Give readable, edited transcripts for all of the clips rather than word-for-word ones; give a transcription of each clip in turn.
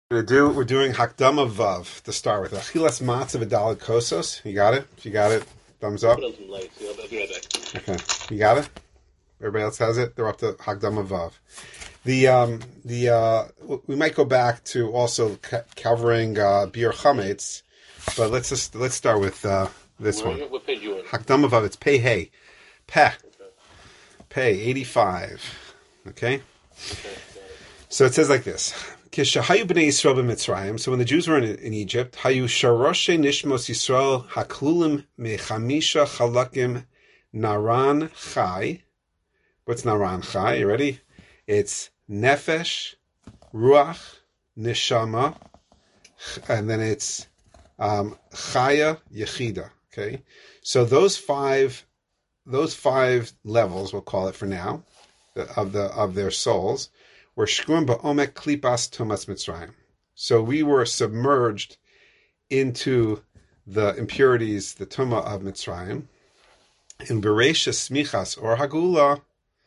We're doing Hakdama Vav to start with. Achilas Matzah V'Daled Kosos. You got it? If you got it, thumbs up. Put on some lights. I'll be right back. Okay, you got it. Everybody else has it. They're up to Hakdama Vav. We might go back to also covering Bir Chametz, but let's start with this one. What page you on? Hakdama Vav. It's Pei Hey, Peh, 85. Okay. So it says like this. Kishahayu b'nei Yisrael b'Mitzrayim. So when the Jews were in Egypt, hayu sharoshe nishmos Yisrael haklulim mechamisha chalakim naran chai. What's naran chai? You ready? It's nefesh, ruach, neshama, and then it's chaya yechida. Okay, so those five levels, we'll call it for now, of their souls, were shkuim ba'omek klipas tumas Mitzrayim. So we were submerged into the impurities, the tumah of Mitzrayim. In bereisha smichas or hagula,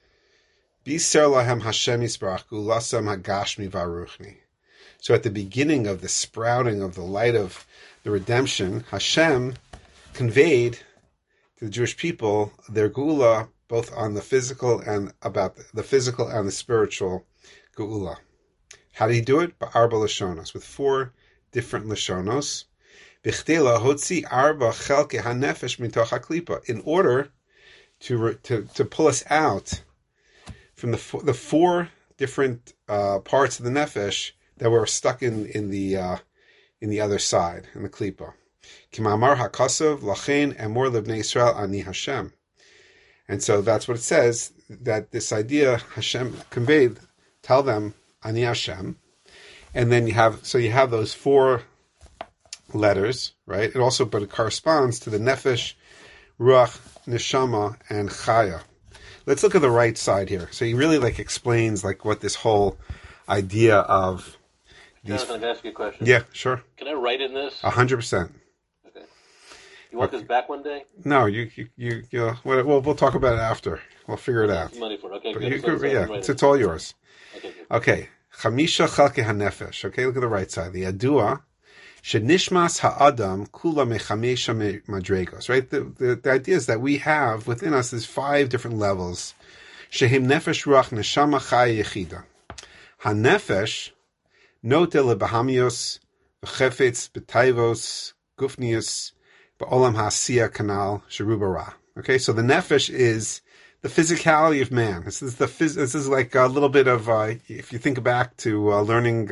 biser lahem Hashem yisbarach gulasam hagashmi varuchni. So at the beginning of the sprouting of the light of the redemption, Hashem conveyed to the Jewish people their gula, both on the physical and about the physical and the spiritual Geula. How did he do it? Ba'arba Lashonos, with 4 different Lashonos. B'chtela hotzi arba chelke hanefesh mitoch haklipa, in order to pull us out from the 4 different parts of the nefesh that were stuck in the other side, in the klipa. Kimamar hakasov lachen emor lebnei Yisrael ani Hashem. And so that's what it says, that this idea Hashem conveyed. Tell them, Ani Hashem. And then you have those 4 letters, right? But it corresponds to the Nefesh, Ruach, Neshama, and Chaya. Let's look at the right side here. So he really explains what this whole idea of these... Jonathan, can I ask you a question? Yeah, sure. Can I write in this? 100%. Okay. You want this back one day? No, we'll talk about it after. We'll figure it out. Money for it. Okay, good. It's all yours. Okay, Chamisha Chalke HaNefesh. Okay, look at the right side. The Adua, Shenishmas Ha'adam Kula Mechamesha Madregos. Right, the idea is that we have within us these 5 different levels. Shehim Nefesh Ruach Neshama Chai Yechida. HaNefesh Note LeBahamios V'Chefetz B'Taivos Gufnius Ba'Olam HaSiyah Kanal Sherubara. Okay, so the Nefesh is the physicality of man. This is like a little bit of if you think back to learning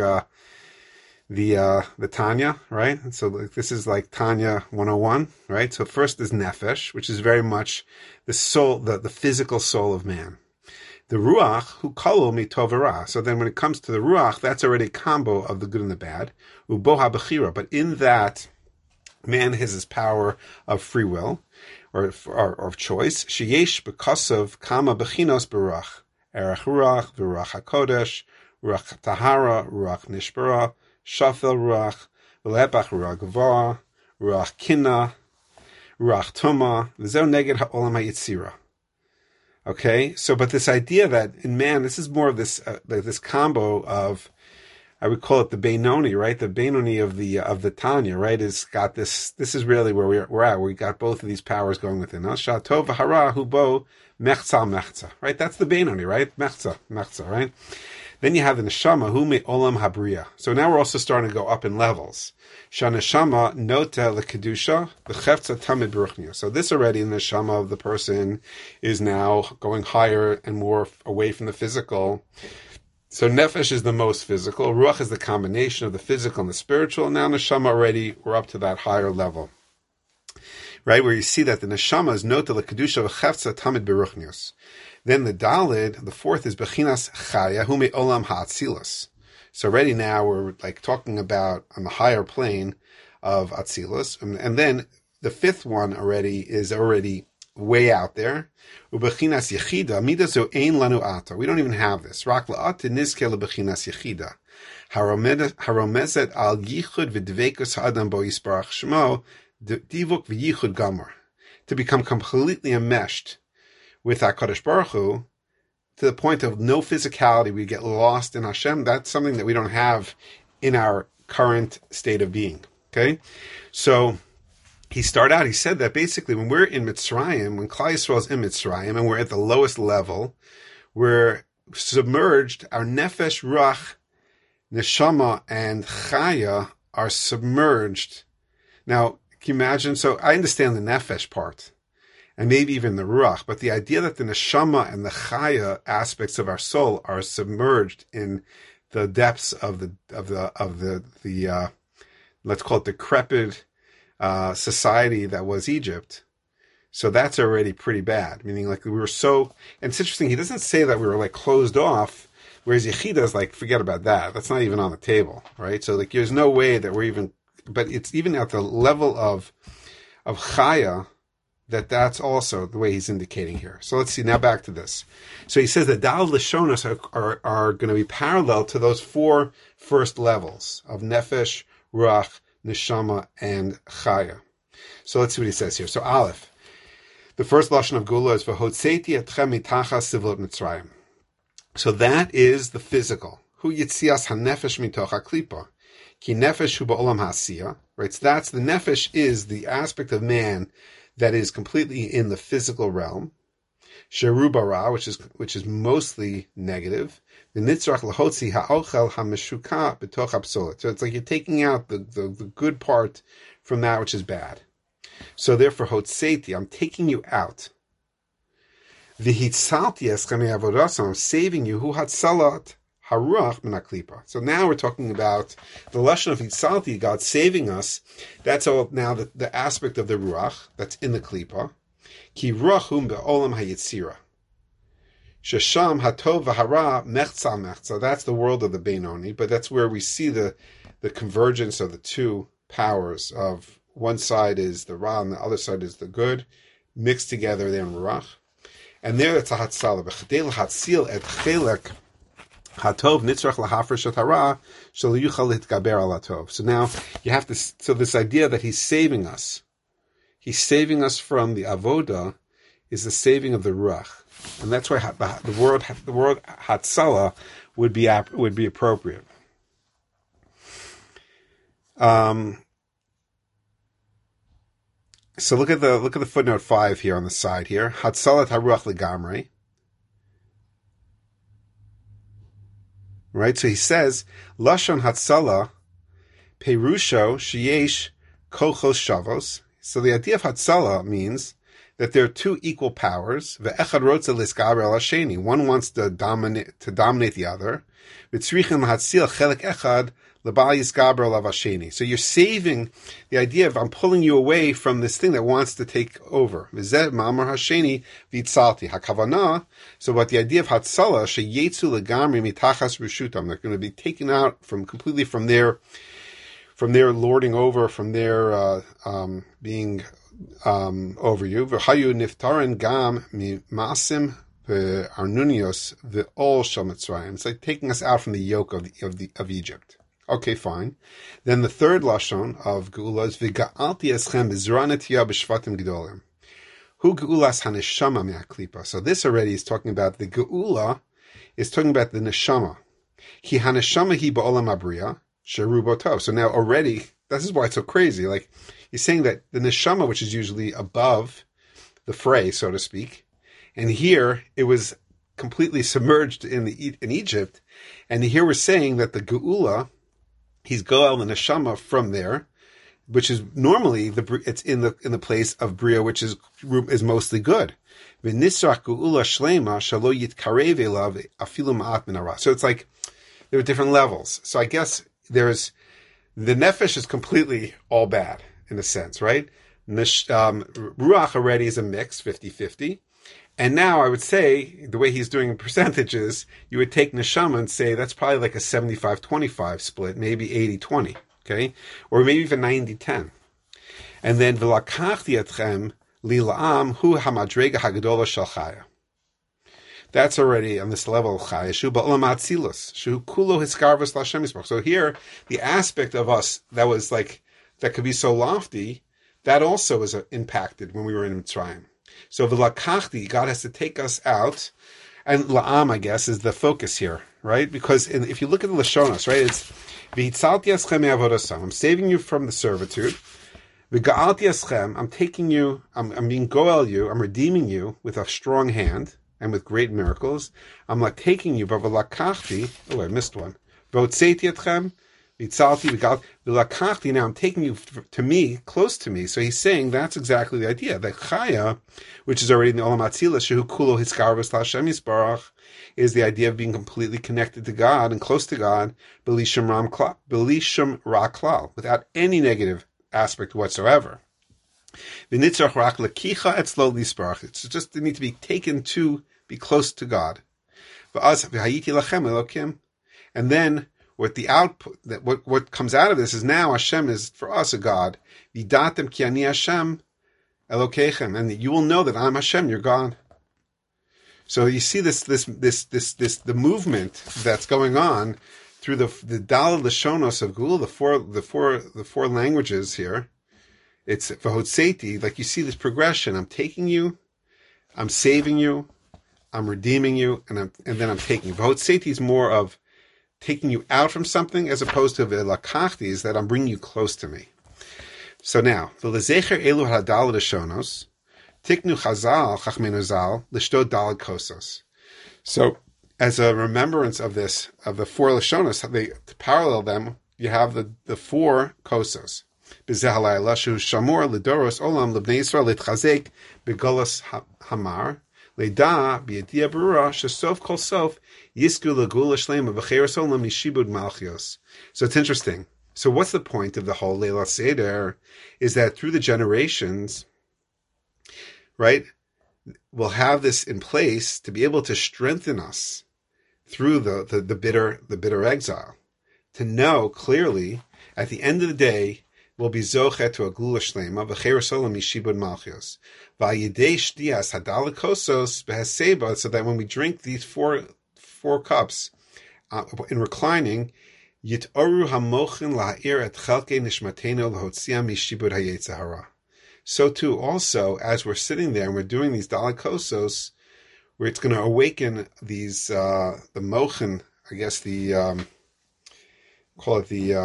the Tanya, right? So this is like Tanya 101, right? So first is nefesh, which is very much the soul, the physical soul of man. The ruach, hu kalo mitov v'ra. So then when it comes to the ruach, that's already a combo of the good and the bad. Uboha b'chira. But in that, man has his power of free will. Or of choice, sheyesh b'kasav kama bechinos beruach, erech ruach, v'ruach hakodesh, ruach tahara, ruach nishbara, shafel ruach, v'lepach ruach gavah, ruach kinna, ruach tuma, v'zeu neged ha'olam hayitzira. Okay, so but this idea that in man, this is more of this combo of, I would call it the Beinoni, right? The Beinoni of the Tanya, right? Is got this. This is really where we're at. We got both of these powers going within us. Shatov v'hara hubo mechza, right? That's the Beinoni, right? Mechza, right? Then you have the neshama hu me olam habriya. So now we're also starting to go up in levels. Shaneshama nota lekedusha v'chefza tamid beruchnia. So this already, the neshama of the person is now going higher and more away from the physical. So nefesh is the most physical. Ruach is the combination of the physical and the spiritual. Now neshama already, we're up to that higher level. Right, where you see that the neshama is nota l'kedusha v'chefza tamid beruchnius. Then the dalid, the 4th is bechinas chaya hu me'olam ha'atzilus. So already now we're talking about on the higher plane of atzilus. And then the 5th one is already way out there. Ubechinas yechida midazo ein lanu ata. We don't even have this. Rak la'at nizke lebechinas yechida. Haromezet al yichud v'dveikus ha'adam bo yisbarach shmo divuk v'yichud gamor. To become completely enmeshed with HaKadosh Baruch Hu, to the point of no physicality, we get lost in Hashem. That's something that we don't have in our current state of being. Okay, so he said that basically when we're in Mitzrayim, when Klal Yisrael is in Mitzrayim, and we're at the lowest level, we're submerged, our nefesh, ruach, neshama, and chaya are submerged. Now, can you imagine? So I understand the nefesh part, and maybe even the ruach, but the idea that the neshama and the chaya aspects of our soul are submerged in the depths of the let's call it decrepit society that was Egypt. So that's already pretty bad. Meaning, like, we were so, and it's interesting, he doesn't say that we were like closed off, whereas Yechida is like, forget about that. That's not even on the table, right? So like, there's no way that we're even, but it's even at the level of Chaya, that's also the way he's indicating here. So let's see, now back to this. So he says that Dal Lishonos are going to be parallel to those four first levels of Nefesh, Ruach, Neshama, and Chaya. So let's see what he says here. So Aleph. The first lashon of Gula is v'hotzeti etchem mitachas sivlot Mitzrayim. So that is the physical. Hu yitzias hanefesh mitoch haklipa. Ki nefesh hu ba'olam ha'asiyah. Right, so that's the nefesh is the aspect of man that is completely in the physical realm. Sheru bara, which is mostly negative. V'nitzrach lahotzi ha'ochel ha'meshuka b'toch ha'psolet. So it's like you're taking out the good part from that which is bad. So therefore, hotzeti, I'm taking you out. V'hitzalti eschem me'avodasam, I'm saving you. Hu hatzalat haruach min haklipa. So now we're talking about the lashon of hitzalti, God saving us. That's all now the aspect of the ruach that's in the klipa. Ki ruachum be'olam hayitzira. Shesham hatov v'hara mechza mechza. That's the world of the Benoni, but that's where we see the convergence of the two powers of one side is the Ra and the other side is the good, mixed together there in Ruach. And there it's a Hatzala. B'chadei l'hatzil et chelek hatov nitzrach l'hafresh et hara shel yuchal litgaber al hatov. So now you have to, so this idea that he's saving us from the avoda is the saving of the Ruach. And that's why the word Hatzala would be appropriate. So look at the footnote 5 here on the side here. Hatzalat haruach legamrei. Right, so he says lashon hatzala perusho sheyesh kochos shavos. So the idea of hatzala means that there are two equal powers. Ve'echad rotza liskaber al hasheni. One wants to dominate the other. V'tzrichen lahatzil chelek echad. So you're saving the idea of I'm pulling you away from this thing that wants to take over. So what the idea of Hatzala, they're going to be taken out completely from their lording over, from their being over you. It's like taking us out from the yoke of Egypt. Okay, fine. Then the third lashon of Geula is v'ga'alti eschem b'zra netiyah b'shvatim gedolim. Hu geulas haneshama me'aklipa. So this already is talking about the Geula, is talking about the neshama. Hi haneshama hi ba'olam abriya sheru botov. So now already, this is why it's so crazy. Like he's saying that the neshama, which is usually above the fray, so to speak, and here it was completely submerged in Egypt, and here we're saying that the Geula, he's goel and neshama from there, which is normally it's in the place of bria, which is mostly good. So it's like there are different levels. So I guess the nefesh is completely all bad in a sense, right? Ruach already is a mix, 50-50. And now I would say, the way he's doing percentages, you would take neshama and say that's probably like a 75-25 split, maybe 80-20, okay? Or maybe even 90-10. And then, v'lakachti etchem lila'am hu hamadrega hagadola shel chaya. That's already on this level of chaya. Shu ba'olam atzilus. Shu kulo hiskarvus l'Hashem yisbarach. So here, the aspect of us that was like, that could be so lofty, that also was impacted when we were in Mitzrayim. So v'lakachti, God has to take us out, And la'am, I guess, is the focus here, right? Because if you look at the Lashonos, right, it's v'hitzalti eschem me'avodasam. I'm saving you from the servitude. V'ga'alti eschem. I'm taking you. I'm being goel you. I'm redeeming you with a strong hand and with great miracles. I'm like taking you. V'valakachti. Oh, I missed one. V'otzeti etchem. V'hitzalti v'ga'alti. V'lakachti. Now I'm taking you to me, close to me. So he's saying that's exactly the idea. That chaya, which is already in the Olam Atzilus, shehu kulo hiskarvus l'Hashem yisbarach, is the idea of being completely connected to God and close to God, b'lishum ra klal, without any negative aspect whatsoever. V'nitzrach rak lekicha etzlo lisbarach. It's just they need to be taken to be close to God. V'az v'hayiti lachem elokim, and then what the output, that what comes out of this is now Hashem is for us a God. V'datem ki ani Hashem Elokeichem, and you will know that I'm Hashem, your God. So you see this the movement that's going on through the Daled Lashonos of Gul, the four languages here. It's Vahotseti, like you see this progression. I'm taking you, I'm saving you, I'm redeeming you, and then I'm taking you. Vahotseti is more of taking you out from something as opposed to Velakachti is that I'm bringing you close to me. So now, v'lezecher elu hadal Lashonos, tiknu chazal chachmenu zal l'shtod daled kosos. So, as a remembrance of this, of the four Lashonos, to parallel them, you have the four kosos. B'zeh halayla shu shamor l'doros olam l'bnei Yisrael l'tchazek b'golos hamar l'da b'yediyah berura shesof kol sof yisku l'gula shlema v'cheres olam mishibud malchios. So it's interesting. So what's the point of the whole Leila Seder is that through the generations, right, we'll have this in place to be able to strengthen us through the bitter exile, to know clearly at the end of the day we'll be zochet to a gula shlema v'cheres olam mishibud malchios v'ayidei shtias hadal kosos behaseba, so that when we drink these four cups in reclining, Yitoru hamochin la'ir et chalke nishmateno l'hotzia mishibud hayetzer hara. So too, also, as we're sitting there and we're doing these daled kosos, where it's going to awaken these, the mochin, I guess call it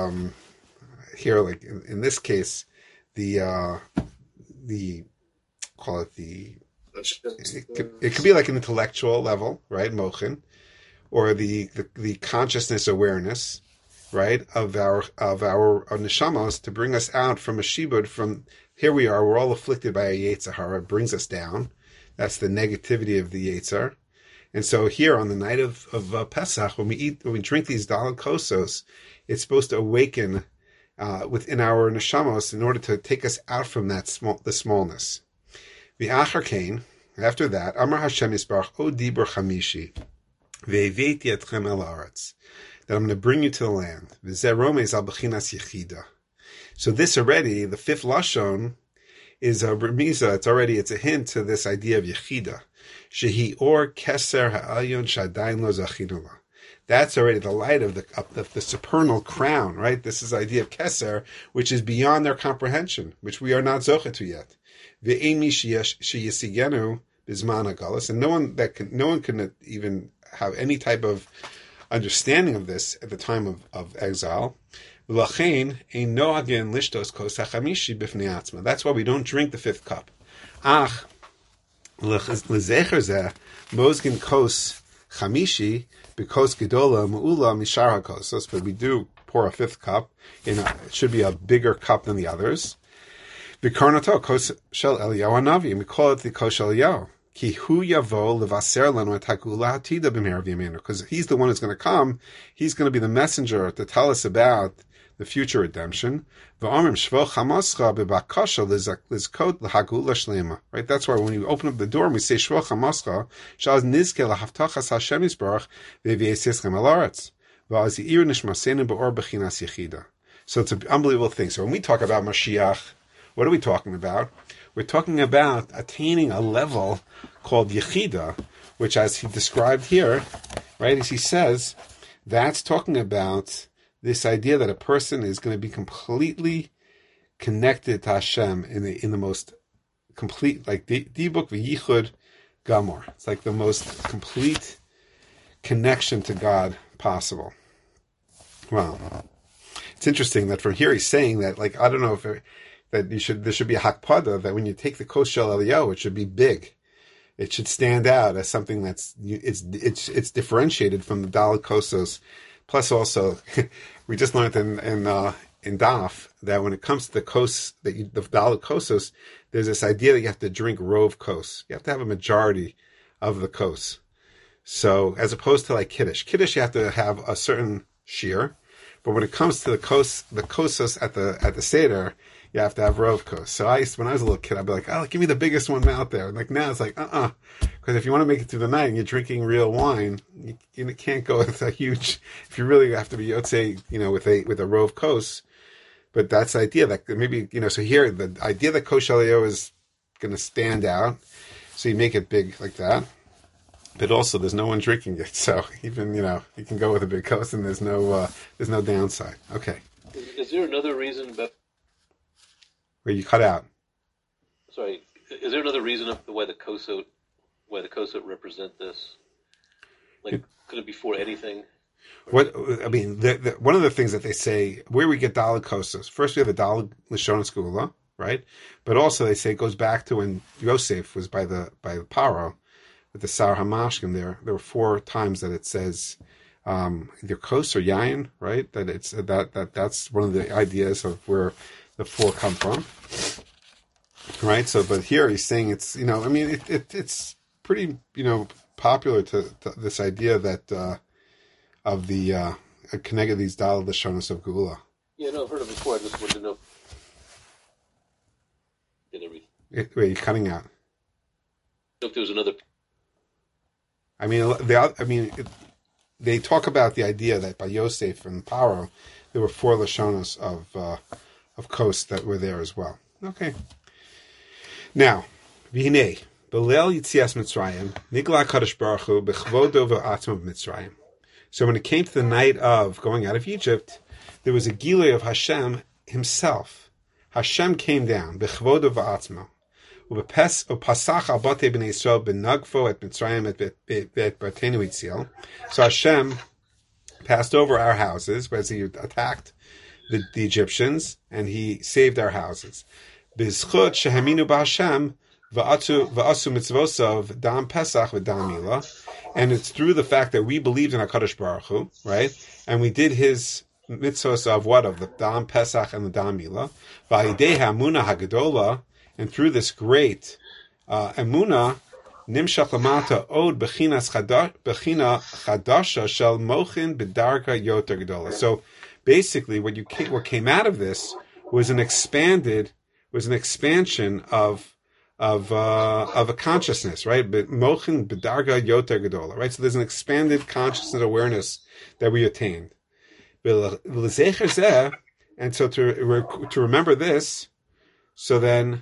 here, like in this case, call it it could be like an intellectual level, right, mochin, or the consciousness awareness, right, of our neshamos, to bring us out from a shibud. From here we are, we're all afflicted by a yetzer hara. It brings us down. That's the negativity of the yetzer. And so here on the night of Pesach, when we drink these daled kosos, it's supposed to awaken within our neshamos in order to take us out from the smallness. V'achar kain, after that, Amar Hashem Yisbarach O Dibur Chamishi Ve'eveti etchem el haaretz, that I'm going to bring you to the land. So this already, the fifth lashon, is a remiza. It's a hint to this idea of yechida. Shehi or keser ha'alyon shadayin lo zachinula. That's already the light of the supernal crown, right? This is the idea of keser, which is beyond their comprehension, which we are not zochet to yet. Ve'emi sheyisigenu bizman hagalos, and no one can even have any type of understanding of this at the time of exile. That's why we don't drink the fifth cup. But we do pour a fifth cup. It should be a bigger cup than the others. And we call it the Kos Shel Eliyahu. Because he's the one who's going to come. He's going to be the messenger to tell us about the future redemption. Right? That's why when you open up the door and we say Shvo Chamascha, Shaz Nizke Lahavtachas Hashem Yisbarach Ve'vies Yischem El Aretz V'az Yir Nishmasenu Be'or Bechinas Yechida. So it's an unbelievable thing. So when we talk about Mashiach, what are we talking about? We're talking about attaining a level called Yechida, which, as he described here, right, as he says, that's talking about this idea that a person is going to be completely connected to Hashem in the most complete, like Dibuk v'yichud Gamor. It's like the most complete connection to God possible. Wow. It's interesting that from here he's saying that, like, I don't know if there should be a hakpada, that when you take the Kos Shel Eliyahu, it should be big. It should stand out as something it's differentiated from the Dalet Kosos. Plus, also, we just learned in Daf that when it comes to the Dalet Kosos, there's this idea that you have to drink Rov Kos. You have to have a majority of the Kos. So, as opposed to like Kiddush, you have to have a certain shear, but when it comes to the Kosos at the Seder, you have to have Rov Kos. So when I was a little kid, I'd be like, oh, give me the biggest one out there. And like now it's like, because if you want to make it through the night and you're drinking real wine, you can't go with a huge, if you really have to be, let's say, with a Rov Kos. But that's the idea that maybe, so here, the idea that Kos Shel Eliyahu is going to stand out. So you make it big like that. But also there's no one drinking it. So even, you can go with a big Kos and there's no downside. Okay. Is there another reason about... Where you cut out. Sorry, is there another reason of why the Kosot represent this? Like, could it be for anything? One of the things that they say, where we get Dalet Kosos, first we have the Dalet Lashonos Gula, right? But also they say it goes back to when Yosef was by the Paro, with the Sar Hamashkim. There were 4 times that it says either Kos or Yayin, right? That it's that's one of the ideas of where the 4 come from, right? So, but here he's saying it's, it's pretty, popular to this idea that of the connected these Dalet Lashonos of Gula. Yeah, no, I've heard of it before. I just wanted to know. Get everything. Wait, you're cutting out. If there was another. They talk about the idea that by Yosef and Paro, there were 4 Lashonos of Kos that were there as well. Okay. Now, V'hinei, B'leil Yitzias Mitzrayim, Nigla HaKadosh Baruch Hu, B'chvodo v'atzma Mitzrayim. So when it came to the night of going out of Egypt, there was a Gilui of Hashem himself. Hashem came down, B'chvodo v'atzma. U'pasach al batei b'nei Yisrael b'nagfo et Mitzrayim et Bartenu Yitziel. So Hashem passed over our houses as he attacked the Egyptians, and he saved our houses. Bizchut sheheminu b'Hashem v'asu mitzvosav dam Pesach v'dam Milah, and it's through the fact that we believed in HaKadosh Baruch Hu, right? And we did his mitzvos of what? Of the dam Pesach and the dam Milah. V'ayidei ha'amuna ha'gedola, and through this great emuna, nimshach lamata od bechina chadasha shel mochin b'darka yoter gedola. So basically, what came out of this was an expansion of a consciousness, right? But mochin b'darga yoter gedola, right? So there's an expanded consciousness awareness that we attained. And so to remember this, so then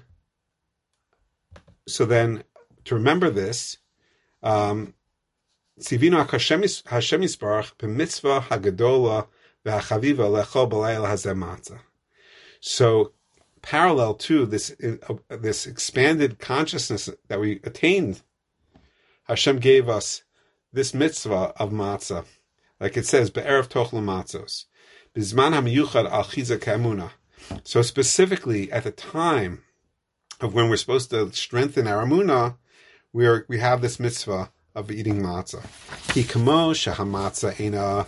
to remember this, Tzivino Hashem Yisbarach b'mitzvah hagadola v'hachaviva lechol b'layel hazeh matzah. So, parallel to this expanded consciousness that we attained, Hashem gave us this mitzvah of matzah, like it says, be'erev tochlu matzos, bizman hamiyuchad al chizak ha'emunah. So specifically at the time of when we're supposed to strengthen our emunah, we have this mitzvah of eating matzah. Ki kamo shehamatzah ena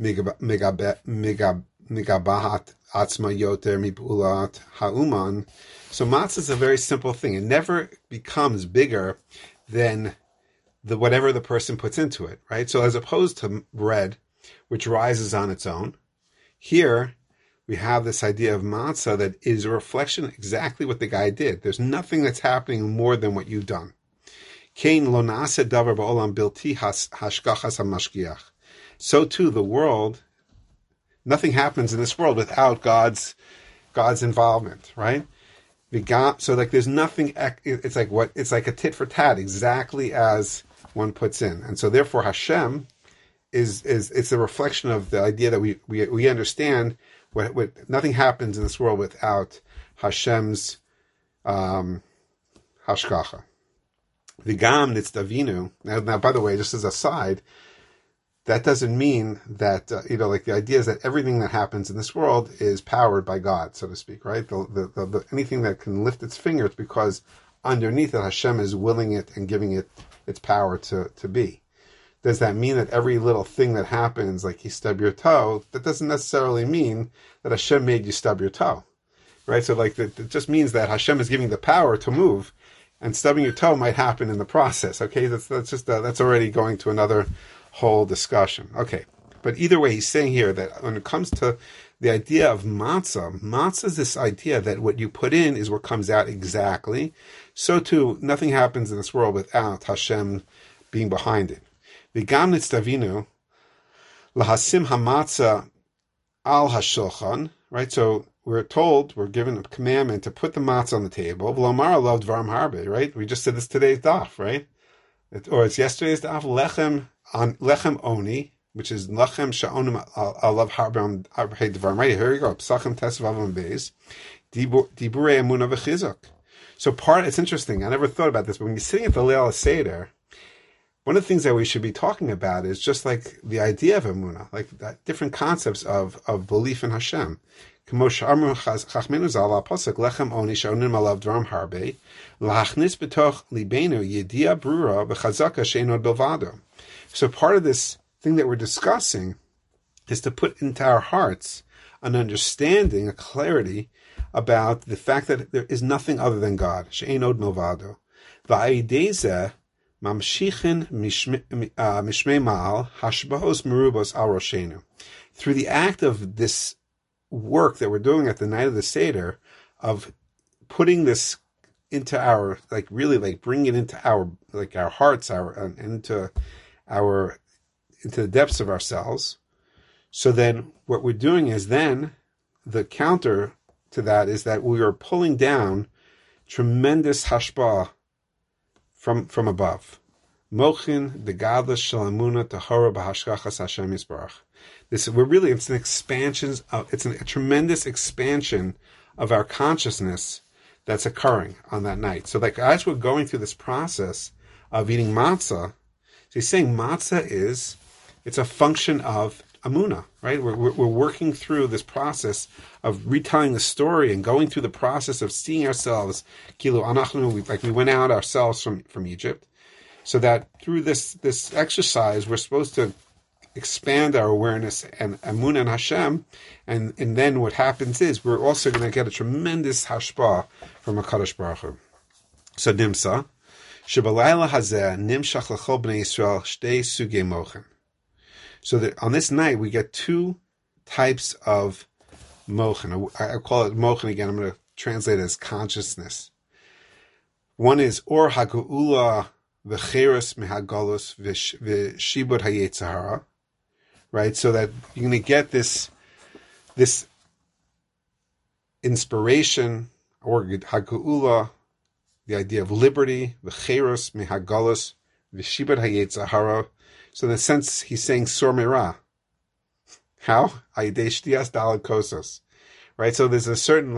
migabahat atzma yoter mipulat ha'uman. So matzah is a very simple thing. It never becomes bigger than whatever the person puts into it, right? So as opposed to bread, which rises on its own, here we have this idea of matzah that is a reflection of exactly what the guy did. There's nothing that's happening more than what you've done. Kain lo na'aseh davar ba'olam bilti hashgachas hamashgiach. So too, the world, nothing happens in this world without God's involvement, right? So like there's nothing, it's like a tit for tat, exactly as one puts in. And so therefore Hashem it's a reflection of the idea that we understand what nothing happens in this world without Hashem's hashgacha. V'gam nitztavinu. Now, by the way, just as a side, that doesn't mean that, like the idea is that everything that happens in this world is powered by God, so to speak, right? Anything that can lift its finger, it's because underneath it, Hashem is willing it and giving it its power to be. Does that mean that every little thing that happens, like you stub your toe, that doesn't necessarily mean that Hashem made you stub your toe, right? So it just means that Hashem is giving the power to move, and stubbing your toe might happen in the process, okay? That's already going to another whole discussion. Okay, but either way, he's saying here that when it comes to the idea of matzah is this idea that what you put in is what comes out exactly. So too, nothing happens in this world without Hashem being behind it. V'gam nitztavinu lahasim hamatzah al hashulchan, right? So we're given a commandment to put the matzah on the table. V'lomar alav dvarim harbe, right? We just said this today's daf, right? It's yesterday's daf, lechem oni, which is lechem sha'onim alav harbe dvarim, right? Here you go, psachim tesvav beis, diburei emunah v'chizuk. So it's interesting, I never thought about this, but when you're sitting at the Leil HaSeder, one of the things that we should be talking about is just like the idea of emunah, like different concepts of belief in Hashem. So part of this thing that we're discussing is to put into our hearts an understanding, a clarity about the fact that there is nothing other than God. She'ein od milvado. Mamshichin mishmei ma'al hashbahos merubos al roshenu. Through the act of this work that we're doing at the night of the Seder, of putting this into our, bringing it into our hearts, into the depths of ourselves. So then what we're doing is then the counter to that is that we are pulling down tremendous hashbah from above. Mochin the gadlus shalamuna tahora b'hashgachas Hashem Yisbarach. It's an expansion it's a tremendous expansion of our consciousness that's occurring on that night. So as we're going through this process of eating matzah, so he's saying matzah it's a function of Amunah, right? We're working through this process of retelling the story and going through the process of seeing ourselves, kilu anachnu, like we went out ourselves from Egypt, so that through this exercise we're supposed to expand our awareness and Amunah and Hashem, and then what happens is we're also going to get a tremendous hashpah from HaKadosh Baruch Hu. So Nimsa, Shebalayla Hazeh Nimshach L'chol Bnei Yisrael Shtei Sugei Mochen. So that on this night we get two types of mochen. I call it mochen again. I'm going to translate it as consciousness. One is or hageula v'cheres mehagalus v'shibud hayetzahara, right? So that you're going to get this inspiration, or hageula, the idea of liberty, v'cheres mehagalus v'shibud hayetzahara. So in a sense, he's saying Sor Merah. How? Ayidei Shtiyas Daled Kosos. Right? So there's a certain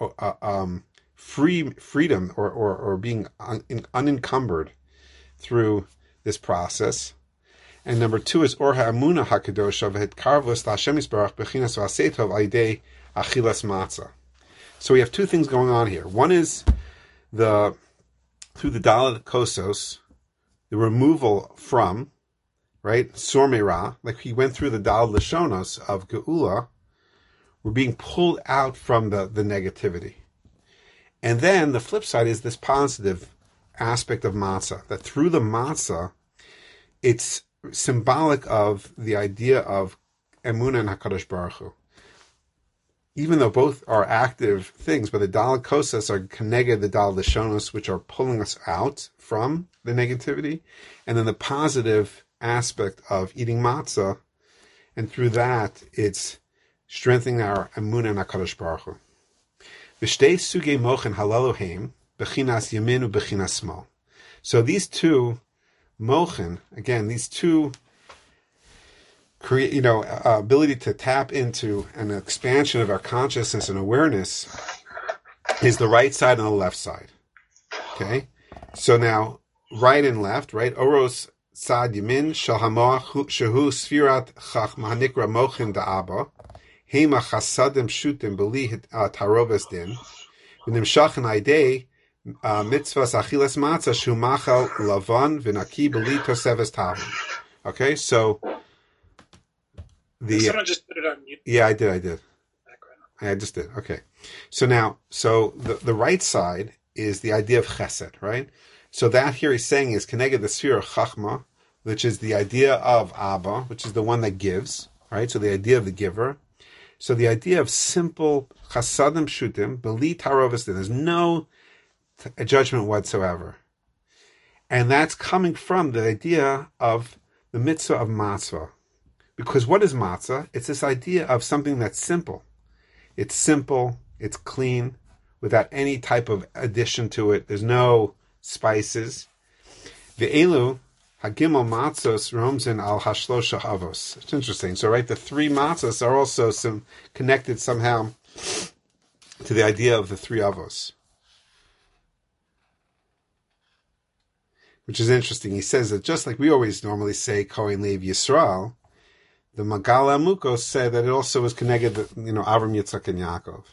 freedom or being unencumbered through this process. And number two is Or HaAmunah HaKadosh V'het Karvus L'Hashem Yisbarach B'chinas V'asetov Ayidei Achilas Matzah. So we have two things going on here. One is through the Daled Kosos, the removal from, right? Sor Merah, like he went through the Dal Lashonos of Geula, we're being pulled out from the negativity. And then the flip side is this positive aspect of matzah, that through the matzah, it's symbolic of the idea of Emunah and HaKadosh Baruch Hu. Even though both are active things, but the Dal Kosas are connected the Dal Lashonos, which are pulling us out from the negativity, and then the positive aspect of eating matzah, and through that it's strengthening our emunah and HaKadosh Baruch Hu. V'shtei sugei mochen halalohim bechinas yamin u'bechinas shmol. So these two mochen, again, these two create, ability to tap into an expansion of our consciousness and awareness is the right side and the left side. Okay, so now right and left, right? Oros Sad Yamin Shel Hamoach Shehu Sfirat Chachma Hanikra Mochin Da'aba Hema Chasadim Shutim Beli Taroves Din V'Nimshach Aidei Mitzvahs Achilas Matzah Shu Machal Lavan V'Naki Beli Toseves Tavim. Okay, so someone just put it on mute. Yeah, I did. I just did. Okay, so now, the right side is the idea of chesed, right? So that here he's saying is connected the sphere of chachma, which is the idea of Abba, which is the one that gives, right? So the idea of the giver. So the idea of simple chasadim shutim, beli tarovis, there's no judgment whatsoever. And that's coming from the idea of the mitzvah of matzah. Because what is matzah? It's this idea of something that's simple. It's simple, it's clean, without any type of addition to it. There's no spices. Ve'elu hagimel matzos romzin al hashlosha avos. It's interesting. So, right, the three matzos are also connected somehow to the idea of the three avos, which is interesting. He says that just like we always normally say Kohen Levi Yisrael, the Magal Amukos said that it also was connected to, Avram, Yitzchak, and Yaakov.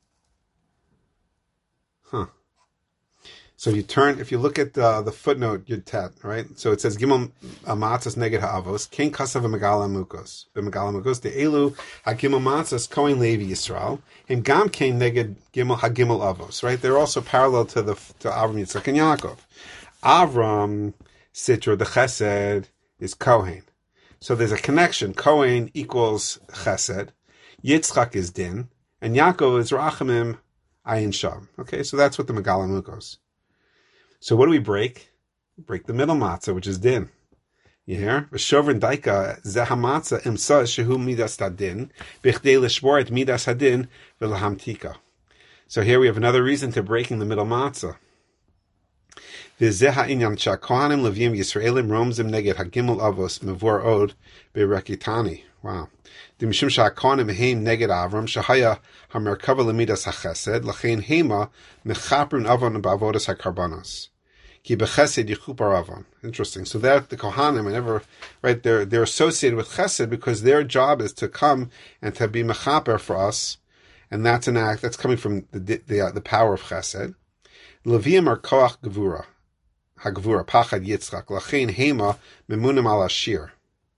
So if you look at the footnote, Yud Tet, right? So it says Gimel Matzos Neged Ha'avos, Ken Kasav Magal Amukos. The Magal Amukos, the Elu HaGimel Matzos Kohen Levi Yisrael, and Gam Ken Neged Gimel HaGimel Avos, right? They're also parallel to Avram, Yitzchak, and Yaakov. Avram, Sitra, the Chesed, is Kohen. So there's a connection. Kohen equals Chesed, Yitzchak is Din, and Yaakov is Rachamim Ayin Sham. Okay, so that's what the Magal Amukos. So what do we break? We break the middle matzah, which is Din. You hear? V'shovrin daika zeh hamatzah imsa shehu midas hadin b'chdei l'shbor et midas hadin v'lahamtika. So here we have another reason to breaking the middle matzah. V'zeh ha'inyan sha'kohanim levim Yisraelim romzim neged hagimel avos mevor od berekitani. Wow. Dimishum sha'kohanim heim neged Avram shahaya hamerkava lemidas hachesed lachein heima mechaprun avon ba'avodas hakarbanos. Ki bechesed yichupar avon. Interesting. So that the Kohanim, right, they're associated with chesed because their job is to come and to be mechaper for us, and that's an act that's coming from the power of chesed. Leviim are koach gevura, hagvura pachad Yitzchak lachein heima memunim al ashir.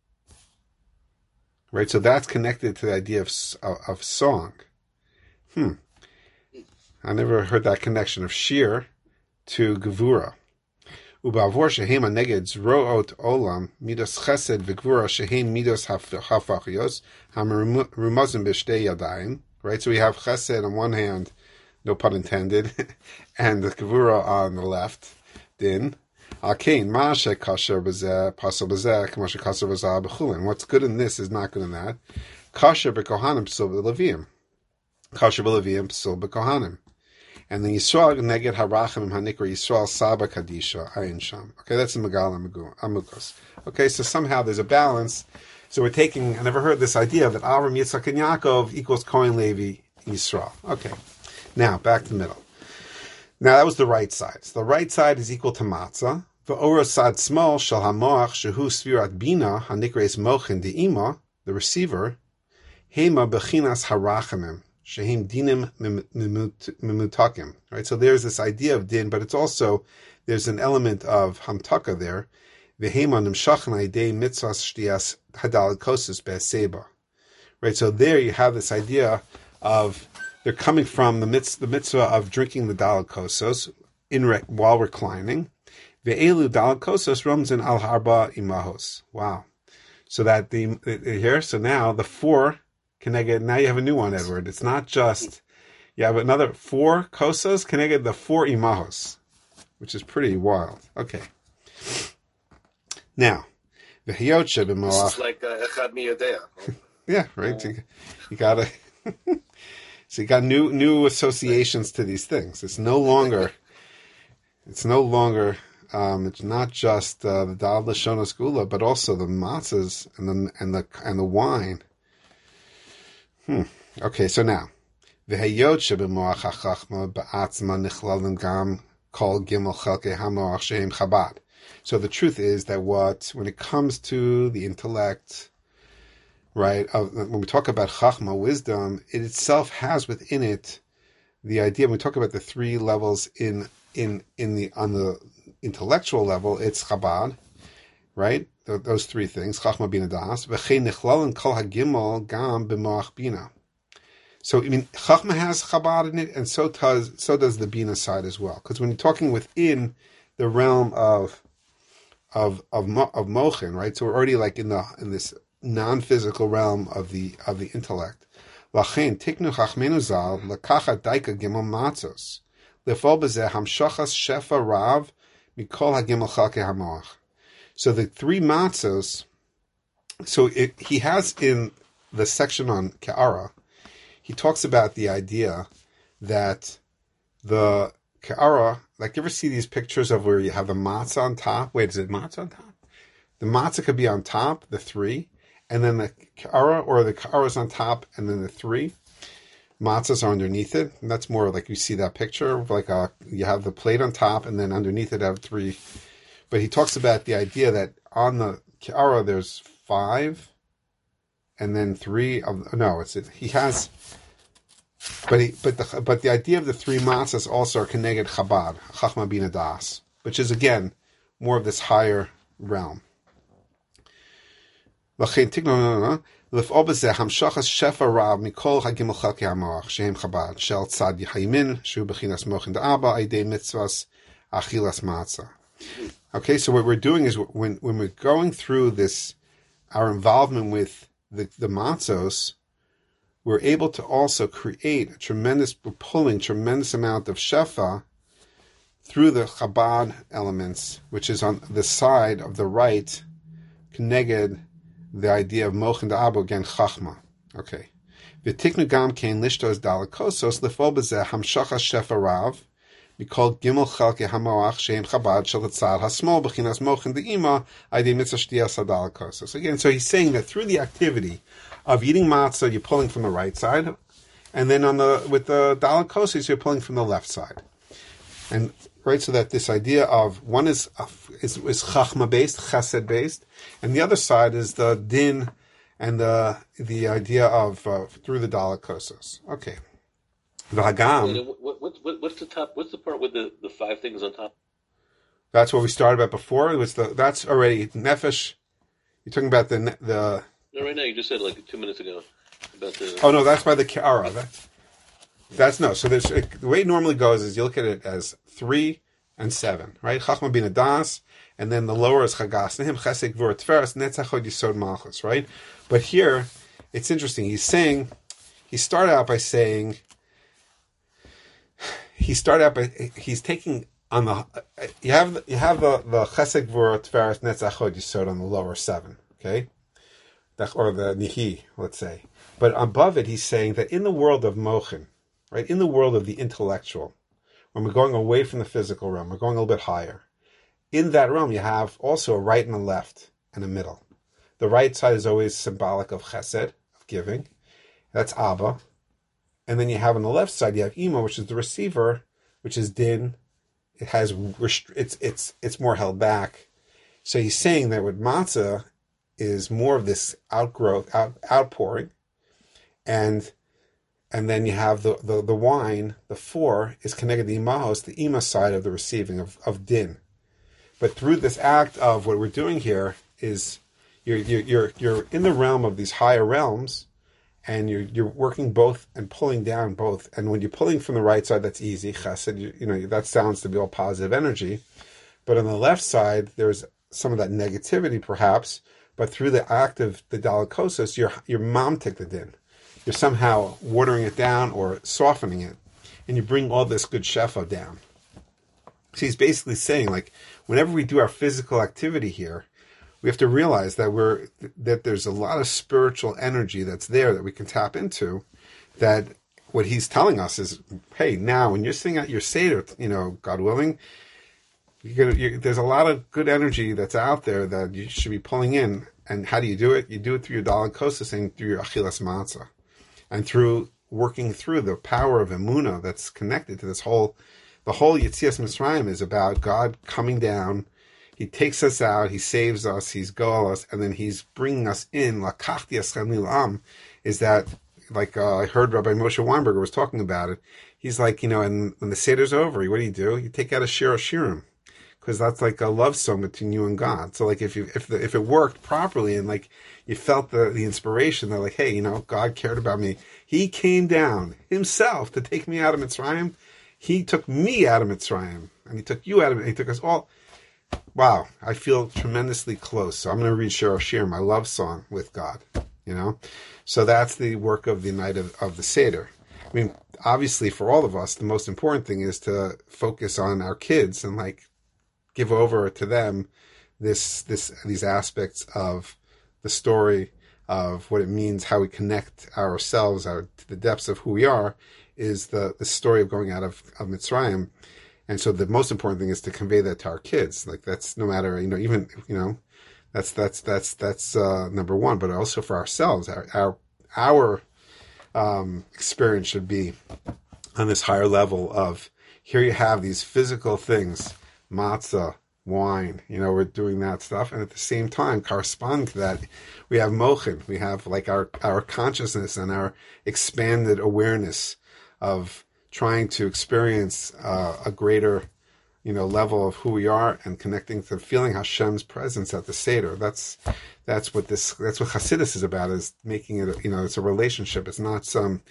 Right, so that's connected to the idea of song. I never heard that connection of shir to gevura. Ubavor shehema neged zroot olam midos chesed v'gvura shehem midos hafachios hamerumazim b'shtei yadayim. Right, so we have chesed on one hand, no pun intended, and the gevura on the left, din. Alkein ma'ashe kasher b'zeh pasal b'zeh k'mashe kasher b'zeh b'chulin. What's good in this is not good in that. Kasher b'kohanim p'sul b'levim. Kasher b'levim p'sul b'kohanim. And then Yisrael neged harachim hanikra Yisrael saba kadisha ayin sham. Okay, that's the Magal Amukos. Okay, so somehow there's a balance. So we're taking, I never heard this idea that Avram, Yitzchak, and Yaakov equals Kohen Levi Yisrael. Okay, now back to the middle. Now that was the right side. So the right side is equal to matzah. V'oros sad small shel hamoach shehu svirat bina hanikres mochin de'ima, the receiver, hema bechinas harachamim. Shehim dinim mimutakim. Right, so there's this idea of din, but it's also there's an element of hamtaka there. V'hema nimshachan aidei mitzvahs shtias hadal kosus be'seba. Right, so there you have this idea of they're coming from the mitzvah of drinking the daled kosos while reclining. Ve'elu daled kosos romzin al harba imahos. Wow. So that so now the four. Now you have a new one, Edward. It's not just, you have another 4 kosas, connected the 4 imahos, which is pretty wild. Okay. Now, the hiyotche b'moach. It's like echad miyodea. Yeah, right. You gotta, so you got new associations to these things. It's not just the dal l'shonos gula, but also the matzahs and the wine. Okay, so now, v'hayot shebemoach hachachma ba'atzma nichlalim gam kol gimel chelkei hamoach shehem Chabad. So the truth is that when it comes to the intellect, right, when we talk about chachma, wisdom, it itself has within it the idea. When we talk about the three levels on the intellectual level, it's Chabad, right? Those three things, chachma, bina, das, v'chein nichlal kol hagimel gam b'moach bina. So, I mean, Chachma has Chabad in it, and so does the Bina side as well. Because when you're talking within the realm of Mochin, right? So we're already like in this non-physical realm of the intellect. Lachen tiknu Chachmenu zal lakacha daika gimel matzos lefol bezeh hamshachas shefa rav mikol hagimel chalke hamoach. So the three matzos. So he has in the section on Ke'ara. He talks about the idea that the Ke'ara, like you ever see these pictures of where you have the matzah on top? Wait, is it matzah on top? The matzah could be on top, the three, and then the Ke'ara, or the Ke'ara is on top, and then the three matzahs are underneath it. And that's more like you see that picture, of like you have the plate on top, and then underneath it have three. But he talks about the idea that on the Ke'ara there's 5, and then 3 of he has. But the idea of the three matzahs also are connected Chabad, Chachma Bina Das, which is again more of this higher realm. Hamshachas shefa rav mikol hagimel chalkei hamoach shehem Chabad shel tzad yihaymin shu bechinas mochin da'aba aidei mitzvahs achilas matzah. Okay, so what we're doing is when we're going through this, our involvement with the matzos, we're able to also create we're pulling tremendous amount of shefa through the Chabad elements, which is on the side of the right, connected the idea of Mochin Da'abo, again, Chachma. Okay. V'tiknu gam kein lishtos dalakosos lefol bezeh hamshachas shefa rav mikol gimel chalke hamoach sheim Chabad shel tzad hasmol b'chinas Mochin De'ima aydei mitzvah shtiyas dalakosos. Again, so he's saying that through the activity of eating matzah, you're pulling from the right side, and then with the dalakosos, you're pulling from the left side. And right, so that this idea of one is chachma based, chesed based, and the other side is the din and the idea of through the dalakosos. Okay, the hagam. What's the top? What's the part with the 5 things on top? That's what we started about before. It was that's already nefesh. You're talking about the. No, right now you just said like 2 minutes ago about the. Oh no, that's by the Ke'ara. That's no. So there's the way it normally goes is you look at it as 3 and 7, right? Chachma Bina Das, and then the lower is Chagas Nehem Chesed Gvur Tferes Netzach Hod Yisod Malchus, right? But here it's interesting. He started out by he's taking on the you have the Chesed Gvur Tferes Netzach Hod Yisod on the lower 7, okay? Or the Nihi, let's say. But above it, he's saying that in the world of Mochin, right, in the world of the intellectual, when we're going away from the physical realm, we're going a little bit higher. In that realm, you have also a right and a left and a middle. The right side is always symbolic of chesed, of giving. That's Abba. And then you have on the left side, you have Ima, which is the receiver, which is din. It has it's more held back. So he's saying that with matzah is more of this outpouring, and then you have the wine, the 4 is connected to the imahos, the ima side of the receiving of din. But through this act of what we're doing here is you're in the realm of these higher realms, and you're working both and pulling down both. And when you're pulling from the right side, that's easy, chesed, that sounds to be all positive energy. But on the left side, there's some of that negativity perhaps, but through the act of the dalakosos, you're mamtik the din. You're somehow watering it down or softening it, and you bring all this good shefa down. So he's basically saying, like, whenever we do our physical activity here, we have to realize that there's a lot of spiritual energy that's there that we can tap into. That what he's telling us is, hey, now when you're sitting at your seder, God willing, there's a lot of good energy that's out there that you should be pulling in. And how do you do it? You do it through your dalakosos and through your achilas matzah, and through working through the power of emunah that's connected to this whole. The whole Yetzias Mitzrayim is about God coming down. He takes us out, he saves us, he's goal and then he's bringing us in. Lakachti eschem li'olam is that, like I heard Rabbi Moshe Weinberger was talking about it. He's like, and when the Seder's over, what do? You take out a Shir Shirim, because that's like a love song between you and God. So like if it worked properly and like you felt the inspiration, they're like, hey, God cared about me. He came down himself to take me out of Mitzrayim. He took me out of Mitzrayim, and he took you out of it. He took us all. Wow, I feel tremendously close. So I'm going to read Shir Shir, my love song with God, So that's the work of the night of the Seder. I mean, obviously for all of us, the most important thing is to focus on our kids and like give over to them these aspects of the story of what it means, how we connect ourselves to the depths of who we are, is the story of going out of Mitzrayim. And so the most important thing is to convey that to our kids. Like that's no matter, even, that's number one, but also for ourselves, our experience should be on this higher level of, here you have these physical things, matzah, wine, we're doing that stuff. And at the same time, corresponding to that, we have mochin, we have like our consciousness and our expanded awareness of trying to experience a greater, level of who we are and connecting to feeling Hashem's presence at the Seder. That's what Chassidus is about, is making it, it's a relationship. It's not some,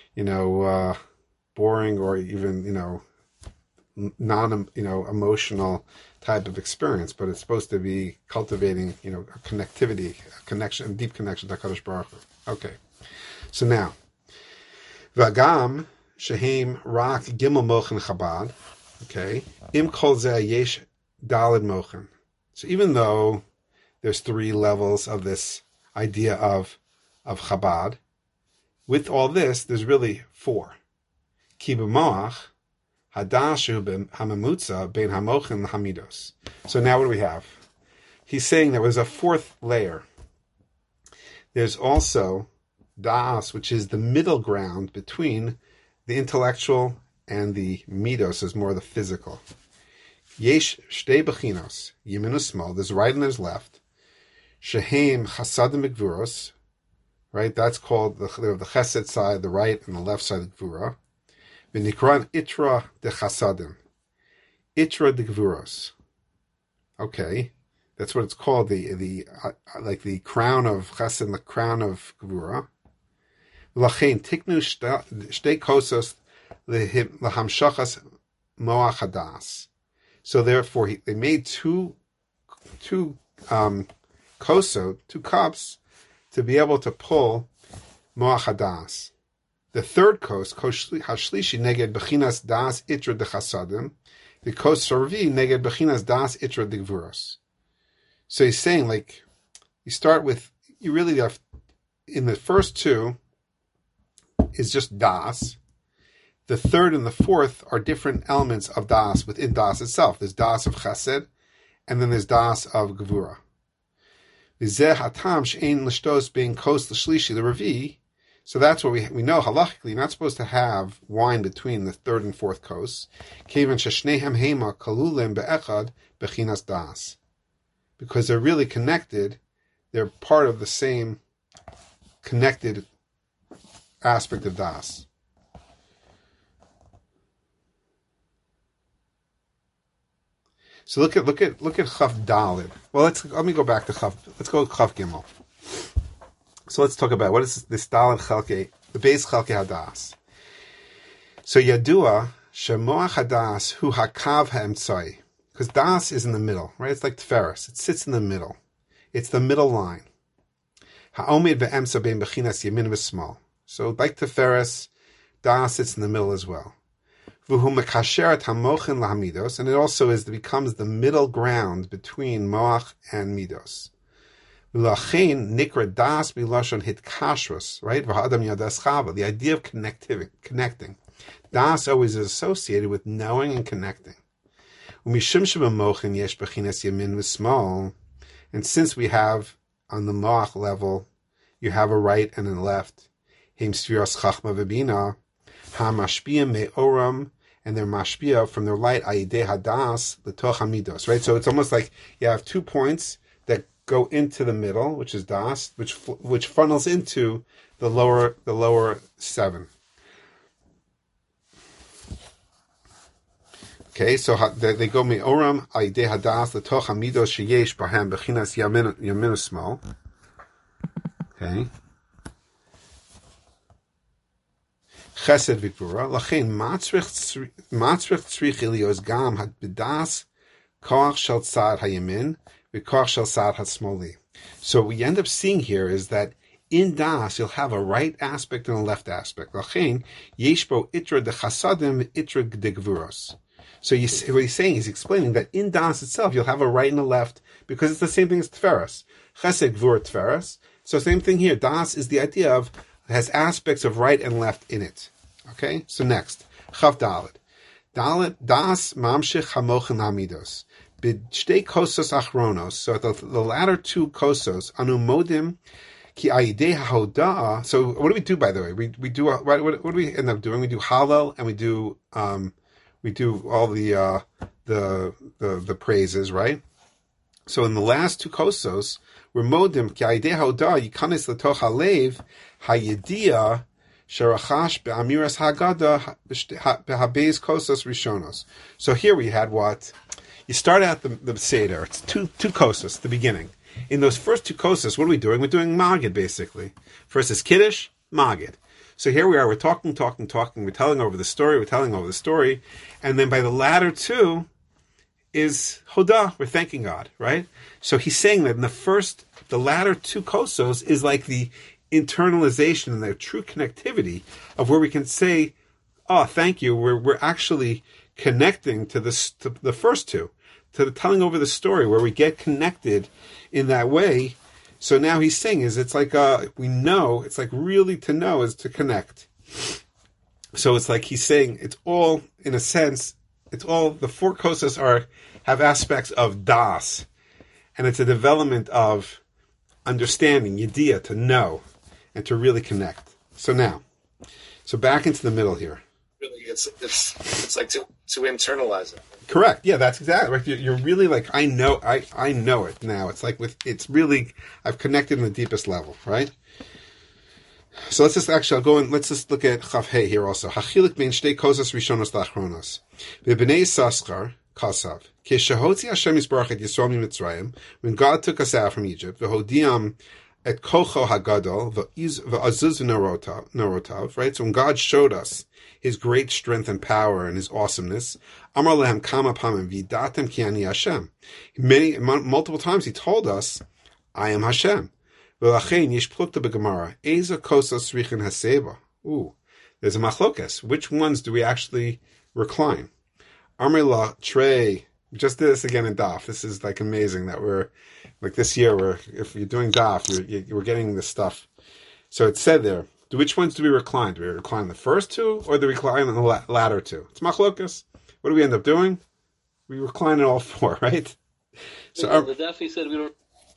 boring or even, non, emotional type of experience, but it's supposed to be cultivating, a connectivity, a connection, a deep connection to HaKadosh Baruch Hu. Okay. So now, Vagam, Shehem Rak Gimel Mochen Chabad. Okay. Im Kol Zeh Yesh Daled Mochen. So even though there's 3 levels of this idea of Chabad, with all this, there's really 4. Ki b'moach hadashu hamemutza bein hamochen hamidos. So now what do we have? He's saying there was a 4th layer. There's also Da'as, which is the middle ground between the intellectual and the midos, is more the physical. Yesh shtei bechinos, yemin usmol, there's right and there's left. Shehem chasadim gvuros, right? That's called the chesed side, the right, and the left side of gvura. V'nikran itra de chasadim, itra de gvuros. Okay, that's what it's called. The like the crown of chesed, and the crown of gvura. Lachein tiknu shtei kosos lehamshachas moach hadas. So therefore, they made two kosot, 2 cups, to be able to pull moach hadas. The 3rd kos, hashlishi neged bechinas das itra de chasadim, the kos sarvi neged bechinas das itra de gvuros. So he's saying, like, you really have, in the first 2, is just das. The 3rd and the 4th are different elements of das within das itself. There's das of chesed, and then there's das of gevura. V'zeh hatam she'ein l'shtos bein kos l'shlishi l'revi. So that's what we know halachically. You're not supposed to have wine between the 3rd and 4th kos. Kevan sheshnehem hema kalulim be'echad bechinas das. Because they're really connected. They're part of the same connected aspect of das. So look at Chaf Dalid. Well, let me go back to Chaf. Let's go to Chaf Gimel. So let's talk about what is this Dalid Chalke, the base Chalke Hadas. So Yadua Shemoach Hadas Hu Hakav Ha'emtzai, because Das is in the middle, right? It's like Tiferes. It sits in the middle. It's the middle line. Ha'omid ve'emsa bein bechinas yemin v'smal. So like Tiferes, Das sits in the middle as well. V'hu mekasheret hamochen lahamidos, and it also becomes the middle ground between Moach and Midos. V'lachein nikra das milashon hitkashrus, right? V'hadam yadas chava, the idea of connecting. Das always is associated with knowing and connecting. Umishum shebamochen yesh bechinas yemin v'smal, and since we have on the Moach level, you have a right and a left. Him sfiras chachma v'bina, hamashpiyim me'oram and they're mashpia from their light, ayidei hadas l'toch hamidos, right? So it's almost like you have 2 points that go into the middle, which is das, which funnels into the lower 7. Okay, so they go me'oram ayidei hadas l'toch hamidos sheyesh bahem bechinas yamin usmal. Okay. Chesed v'gvura. Lachein matzrich tzrich ilios gam had bedas koach shel tzad hayamin v'koach shel tzad hasmoli. So what we end up seeing here is that in das you'll have a right aspect and a left aspect. Lachein yesh bo itra de chasadim itra de gvuros. So what he's saying is explaining that in das itself you'll have a right and a left because it's the same thing as Tiferes. Chesed gvura Tiferes. So same thing here. Das is the idea of has aspects of right and left in it. Okay. So next, Chav Dalet. Das mamshich hamochen hamidos b'shtei kosos achronos. So the latter 2 kosos anu modim ki ayidei hahodaa. So what do we do, by the way? We do what do we end up doing? We do Hallel and we do all the praises, right? So in the last 2 kosos, we're modim ki ayidei hahodaa yikanis l'toch halev hayedia sherachash be'amiras haggadah be'habez kosos rishonos. So here we had what? You start out the Seder. It's two kosos, the beginning. In those first 2 kosos, what are we doing? We're doing Magid, basically. First is Kiddush, Magid. So here we are, we're talking, we're telling over the story, and then by the latter 2 is Hodah, we're thanking God, right? So he's saying that in the latter 2 kosos is like the internalization and the true connectivity of where we can say, oh, thank you, we're actually connecting to the first 2, to the telling over the story, where we get connected in that way. So now he's saying it's like we know, it's like really to know is to connect. So it's like he's saying it's all, in a sense, it's all, the 4 kosas have aspects of das, and it's a development of understanding, yediyah, to know, and to really connect. So back into the middle here. Really, it's like to internalize it. Correct. Yeah, that's exactly right. You're really like, I know it now. It's like it's really, I've connected in the deepest level, right? So let's just let's just look at Chav Hey here also. Hachilik bein shtei kosas rishonos lachronos. B'bnei Saskar, Kasav. Keshahotzi Hashem Yisbarach et Yisrael miMitzrayim, when God took us out from Egypt, v'hodiam et kocho hagadol, v'azuz v'norotav, right? So when God showed us His great strength and power and His awesomeness, Amar lehem kama pamim v'yidatem ki ani Hashem. Multiple times He told us, I am Hashem. V'lachein yesh plukta b'gemara, eza kosas richin haseba. Ooh, there's a machlokes. Which ones do we actually recline? Amar la trei. Just did this again in Daf. This is like amazing that we're like this year. If you're doing Daf, we're getting this stuff. So it said there. Which ones do we recline? Do we recline the first 2 or do we recline on the latter 2? It's machlokas. What do we end up doing? We recline in all 4, right? So the Daf, he said we don't.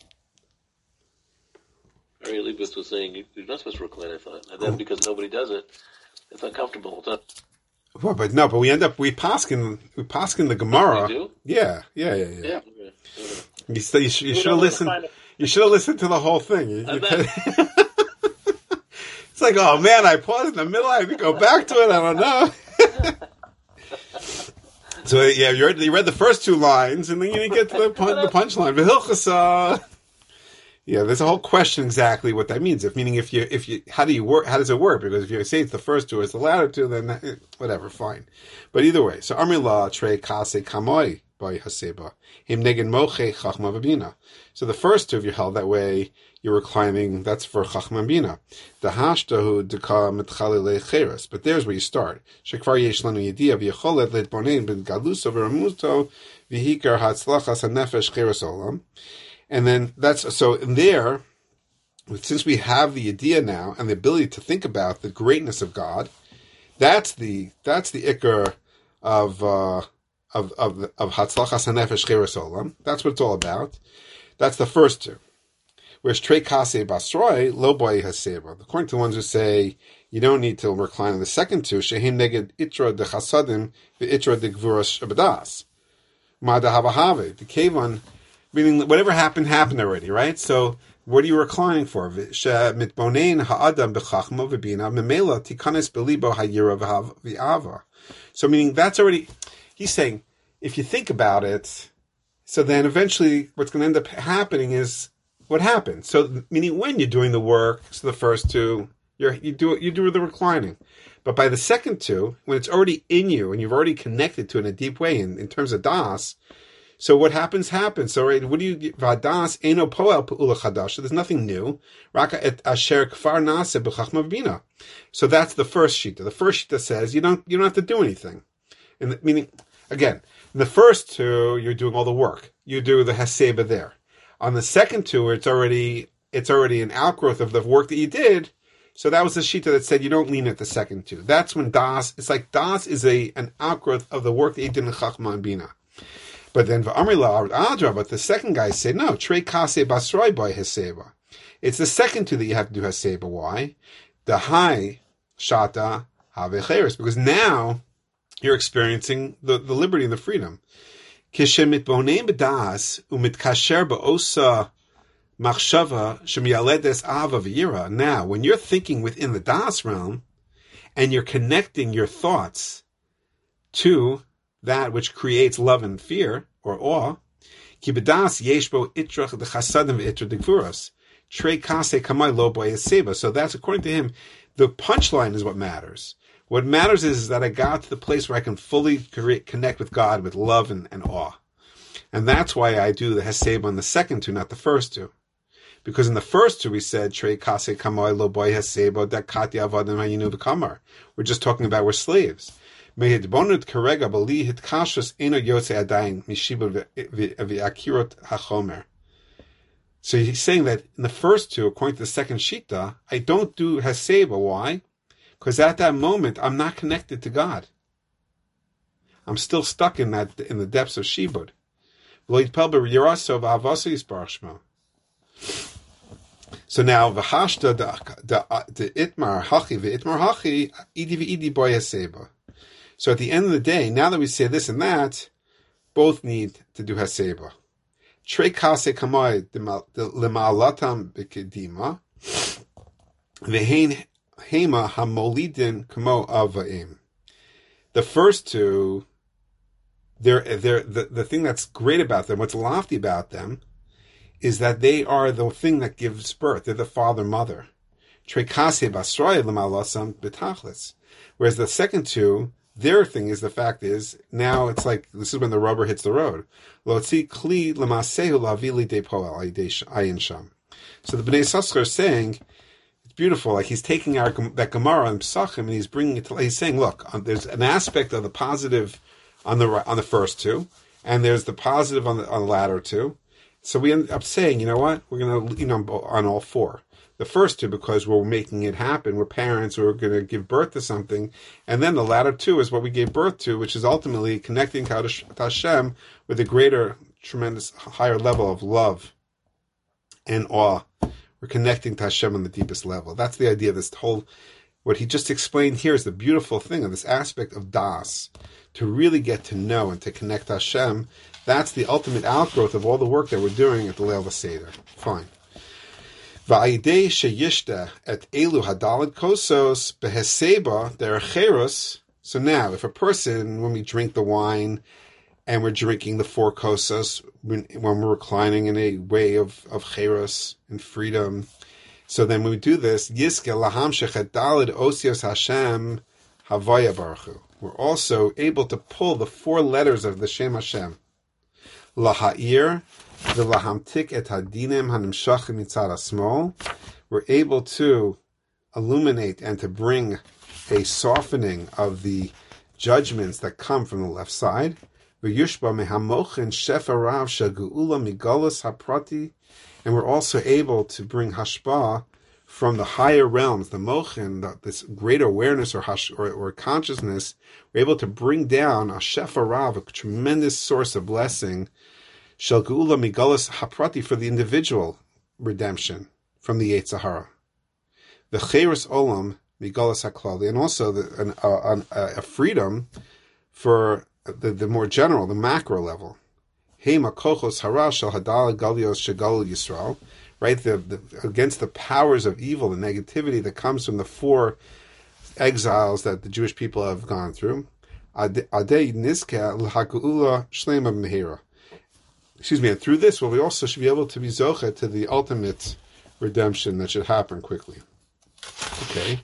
Ari Leibowitz was saying you're not supposed to recline. I thought, and then because nobody does it, it's uncomfortable. It's not. Well, but we end up we paskin the Gemara. You do? Yeah. Yeah. You should have listened. You should have listened to the whole thing. It's like, oh man, I paused in the middle. I have to go back to it. I don't know. So yeah, you read the first 2 lines, and then you didn't get to the punchline. Yeah, there's a whole question exactly what that means. If you, how does it work? Because if you say it's the first 2, it's the latter 2, then whatever, fine. But either way, so Amri La Trei Kase Kamoi by Haseba Him Negen Moche Chachma V'Bina. So the first 2, if you held that way, you're reclining. That's for Chachma Bina. The Hashtahu Deka Mitchalile Cheres. But there's where you start. Shekvar Yesh Lanu Yediyah V'Yecholet Leit Bonein Ben Galuso V'Ramuto V'Hikar Hatzlachas HaNefesh Cheres Olam. And then so in there, since we have the idea now and the ability to think about the greatness of God, that's the ikar of Hatzlachas HaNefesh Cheres Olam. That's what it's all about. That's the first 2. Whereas Trei Kase Basroi, Lo Boi Haseba. According to the ones who say You don't need to recline on the second two. Shehem neged itra de chasadim ve'itra de gvuras abadas. Ma da havahave. The kevan, meaning whatever happened already, right? So what are you reclining for? Mitbonein ha'adam b'chachma v'bina memela tikanes belibo hayira v'ava. So meaning that's already, he's saying, if you think about it, so then eventually what's going to end up happening is what happened. So meaning when you're doing the work, so the first two, you do the reclining. But by the second two, when it's already in you and you've already connected to it in a deep way in terms of das, so what happens. So right, what do you vadas eno poel peula chadash? So there's nothing new. Raka et asher kfar nase b'chachma v'bina. So that's the first shita. The first shita says you don't have to do anything. And meaning again, in the first two you're doing all the work. You do the haseba there. On the second two, it's already an outgrowth of the work that you did. So that was the shita that said you don't lean at the second two. That's when das. It's like das is an outgrowth of the work that you did in chachma and bina. But then but the second guy said, no, trei kase basroi boy haseba. It's the second two that you have to do haseba. Why? The high shata havecheres, because now you're experiencing the liberty and the freedom. Kishem mitbonein b'das umitkasher ba'osa machshava shemiyaledes ava v'yira. Now, when you're thinking within the das realm, and you're connecting your thoughts to that which creates love and fear or awe, ki b'das yeshbo itrach de chasadim v'itra de gvuras trei kase kamai lo bo yaseba. So that's, according to him, the punchline is what matters. What matters is that I got to the place where I can fully connect with God with love and awe. And that's why I do the heseba on the second two, not the first two. Because in the first two we said, Trei kase kamoi lo boy heseba da kati avadim hayinu b'kamar. We're just talking about we're slaves. Mehidbonut karega bali hitkashus eno yotze adayin mishiba v'akirot hachomer. So he's saying that in the first two, according to the second shita, I don't do heseba. Why? Because at that moment, I'm not connected to God. I'm still stuck in the depths of shibud. So now, v'hashta the itmar hachi v'itmar hachi idi v'idi boy haseba. So at the end of the day, now that we say this and that, both need to do haseba. Trei kase kamoi lema'alatam b'kedima v'hein hema hamolidin kamo avaim. The first two, they're the thing that's great about them, what's lofty about them, is that they are the thing that gives birth. They're the father mother. Trekase basroy lemalasam betachlis. Whereas the second two, their thing is, the fact is, now it's like, this is when the rubber hits the road. Lotzi kli lemasehu lavili de poel ayin sham. So the Bnei Yissaschar is saying, it's beautiful, like he's taking that Gemara and Pesachim and he's bringing it to, he's saying, look, there's an aspect of the positive on the first two, and there's the positive on the latter two. So we end up saying, you know what, we're going to on all four. The first two, because we're making it happen, we're parents, we're going to give birth to something, and then the latter two is what we gave birth to, which is ultimately connecting to Hashem with a greater, tremendous, higher level of love and awe. We're connecting to Hashem on the deepest level. That's the idea of this whole, what he just explained here is the beautiful thing of this aspect of das, to really get to know and to connect to Hashem. That's the ultimate outgrowth of all the work that we're doing at the Leil Seder. Fine. Va'idei sheyishta et elu hadalad kosos beheseba derecheros. So now, if a person, when we drink the wine, and we're drinking the four kosos, when we're reclining in a way of cheros and freedom, so then when we do this, yiske laham shechet dalad osios Hashem havaya baruchu. We're also able to pull the four letters of the Shem Hashem. Laha'ir, v'lahamtik et hadinim hanimshachim mitzad hasmol. We're able to illuminate and to bring a softening of the judgments that come from the left side. V'yushba mehamochin shefarav shagu'ula migalus haprati. And we're also able to bring hashba from the higher realms, the mochin, this greater awareness or consciousness. We're able to bring down a shefarav, a tremendous source of blessing, shel geula migalus haprati, for the individual redemption from the Yetzer Hara. The cheres olam migolas haklali, and also a freedom for the more general, the macro level. Hema kochos hara shel hadal galios shegal Yisrael, right? Against the powers of evil, the negativity that comes from the 4 exiles that the Jewish people have gone through. Adei nizka l'hakuula shlema mehira. Excuse me. And through this, we also should be able to be zocha to the ultimate redemption that should happen quickly. Okay.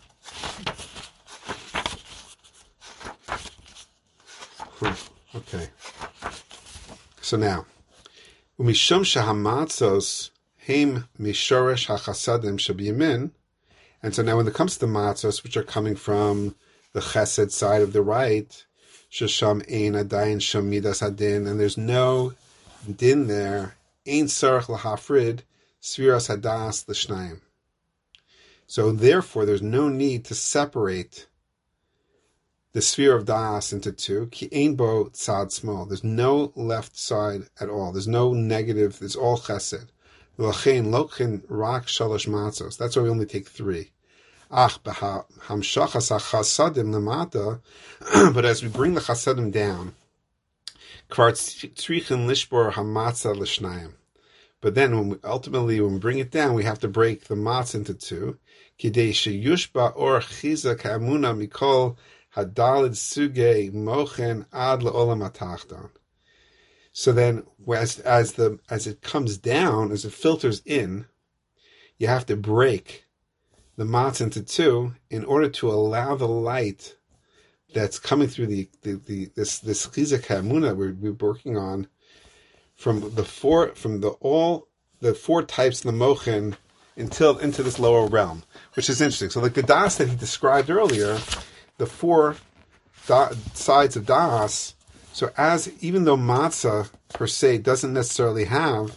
Okay. So now, umishum shahamatzos heim mishoresh hachasadim shabiyamin, and so now when it comes to the matzos, which are coming from the chesed side of the right, shesham ein adayin sham midas hadin, and there's no din there, ein sarach lahafrid sviras hadas l'shnayim. So therefore, there's no need to separate the sphere of das into 2. Ki ein bo tzad small. There's no left side at all. There's no negative. It's all chesed. L'chein lochen rak shalosh matzos. That's why we only take 3. Ach hamshachas hachasadim lemata. But as we bring the chasadim down, kvar tzrichin lishbor hamatza l'shnayim. But then when we bring it down, we have to break the matzah into 2. Kidei sheyushba or chiza ka'amuna mikol hadalid suge mochen ad le'olam atachton. So then, as it comes down, as it filters in, you have to break the matzah into 2 in order to allow the light that's coming through this chizak ha'emunah we're working on from the 4 types of the mochen into this lower realm, which is interesting. So like the das that he described earlier, the 4 sides of das. So even though matzah per se doesn't necessarily have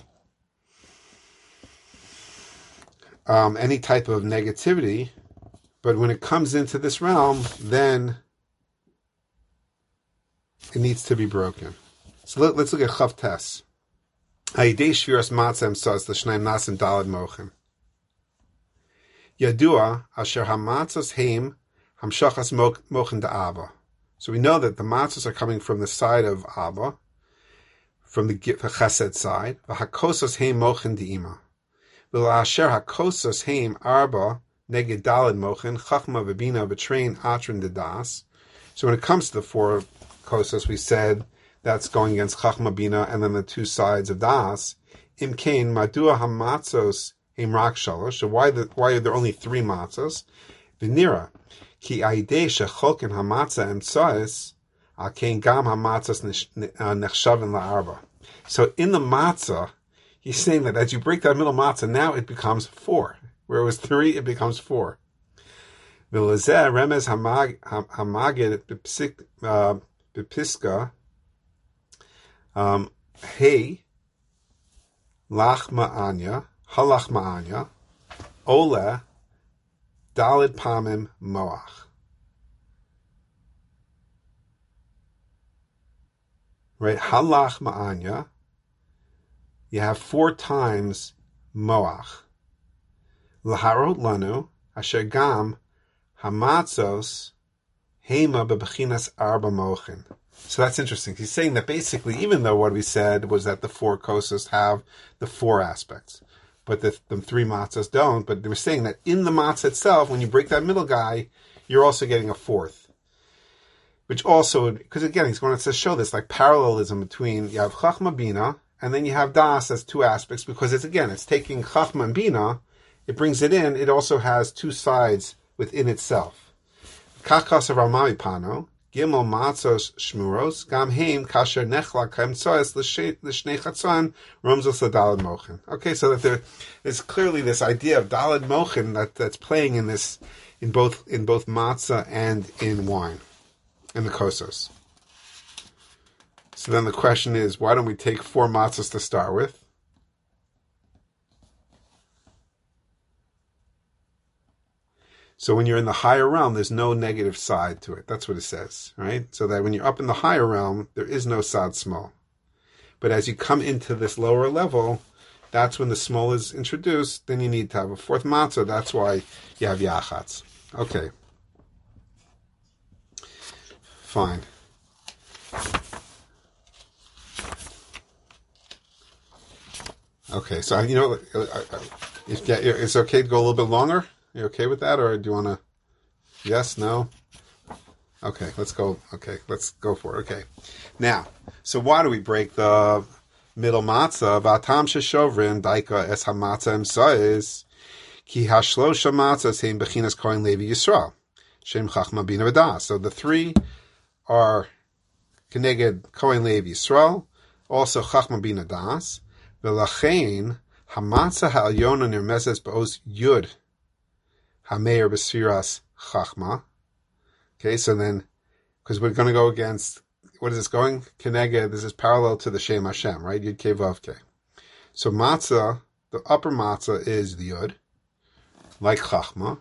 any type of negativity, but when it comes into this realm, then it needs to be broken. So let's look at Chav Tes. Hayidei shviras matzah emsaz l'shnayim nasim dalad mochen. Yadua asher hamatzos heim hamshachas mochen da'ava. So we know that the matzos are coming from the side of Abba, from the chesed side. V'hakosos heim mochen di'ima. V'la'asher hakosos heim arba neged dalad mochen chachma v'bina v'trein atrin dedas. So when it comes to the 4 kosos, we said that's going against chachma bina and then the 2 sides of das. Imkein madua hamatzos heim rak shalosh. So why are there only 3 matzos? V'nira. Ki aidei shecholken hamatzah emtsois al kein gam hamatzos nechshavin la'arba. So in the matzah, he's saying that as you break that middle matzah, now it becomes 4. Where it was 3, it becomes 4. V'lezeh remez hamagid bepiska hey lach ma'anya halach ma'anya ole dalid pamim moach. Right, halach ma'anya, you have 4 times moach. Laharot lanu asher gam hamatzos hema bebechinas arba mochin. So that's interesting. He's saying that basically, even though what we said was that the 4 kosas have the 4 aspects, but the 3 matzahs don't, but they were saying that in the matzah itself, when you break that middle guy, you're also getting a 4th. Which also, because again, he's going to show this like parallelism between, you have chachma bina, and then you have das as 2 aspects, because it's taking chachma and bina, it brings it in, it also has 2 sides within itself. Kachas of Ramami Pano, Gimel Matzos Shmuros, Gam Heim Kasher Nechla Kaimtsoes L'Shnei Chatzon Romzos L'Dalad Mochen. Okay, so that there's clearly this idea of Dalad Mochen that's playing in this in both matzah and in wine, in the kosos. So then the question is, why don't we take 4 matzahs to start with? So when you're in the higher realm, there's no negative side to it. That's what it says, right? So that when you're up in the higher realm, there is no sad small. But as you come into this lower level, that's when the small is introduced. Then you need to have a 4th matzah. That's why you have yachatz. Okay. fine. Okay, so it's okay to go a little bit longer? You okay with that, or do you want to? Yes, no? Okay, let's go. Okay, let's go for it. Okay. Now, so why do we break the middle matzah? V'atam sheshovrin daika es hamatzah emsois ki hashlosha matzah seim bechinas kohen levi Yisrael shem chachma bina v'das. So the three are keneged kohen levi Yisrael, also chachma bina das. V'lachein hamatzah ha'alyona nirmezes ba'os yud hameir b'sfiras chachma. Okay, so then, because we're going to go against, what is this going? Keneged, this is parallel to the Shem Hashem, right? Yud Kei Vav Kei. So matzah, the upper matzah is the Yud, like Chachma.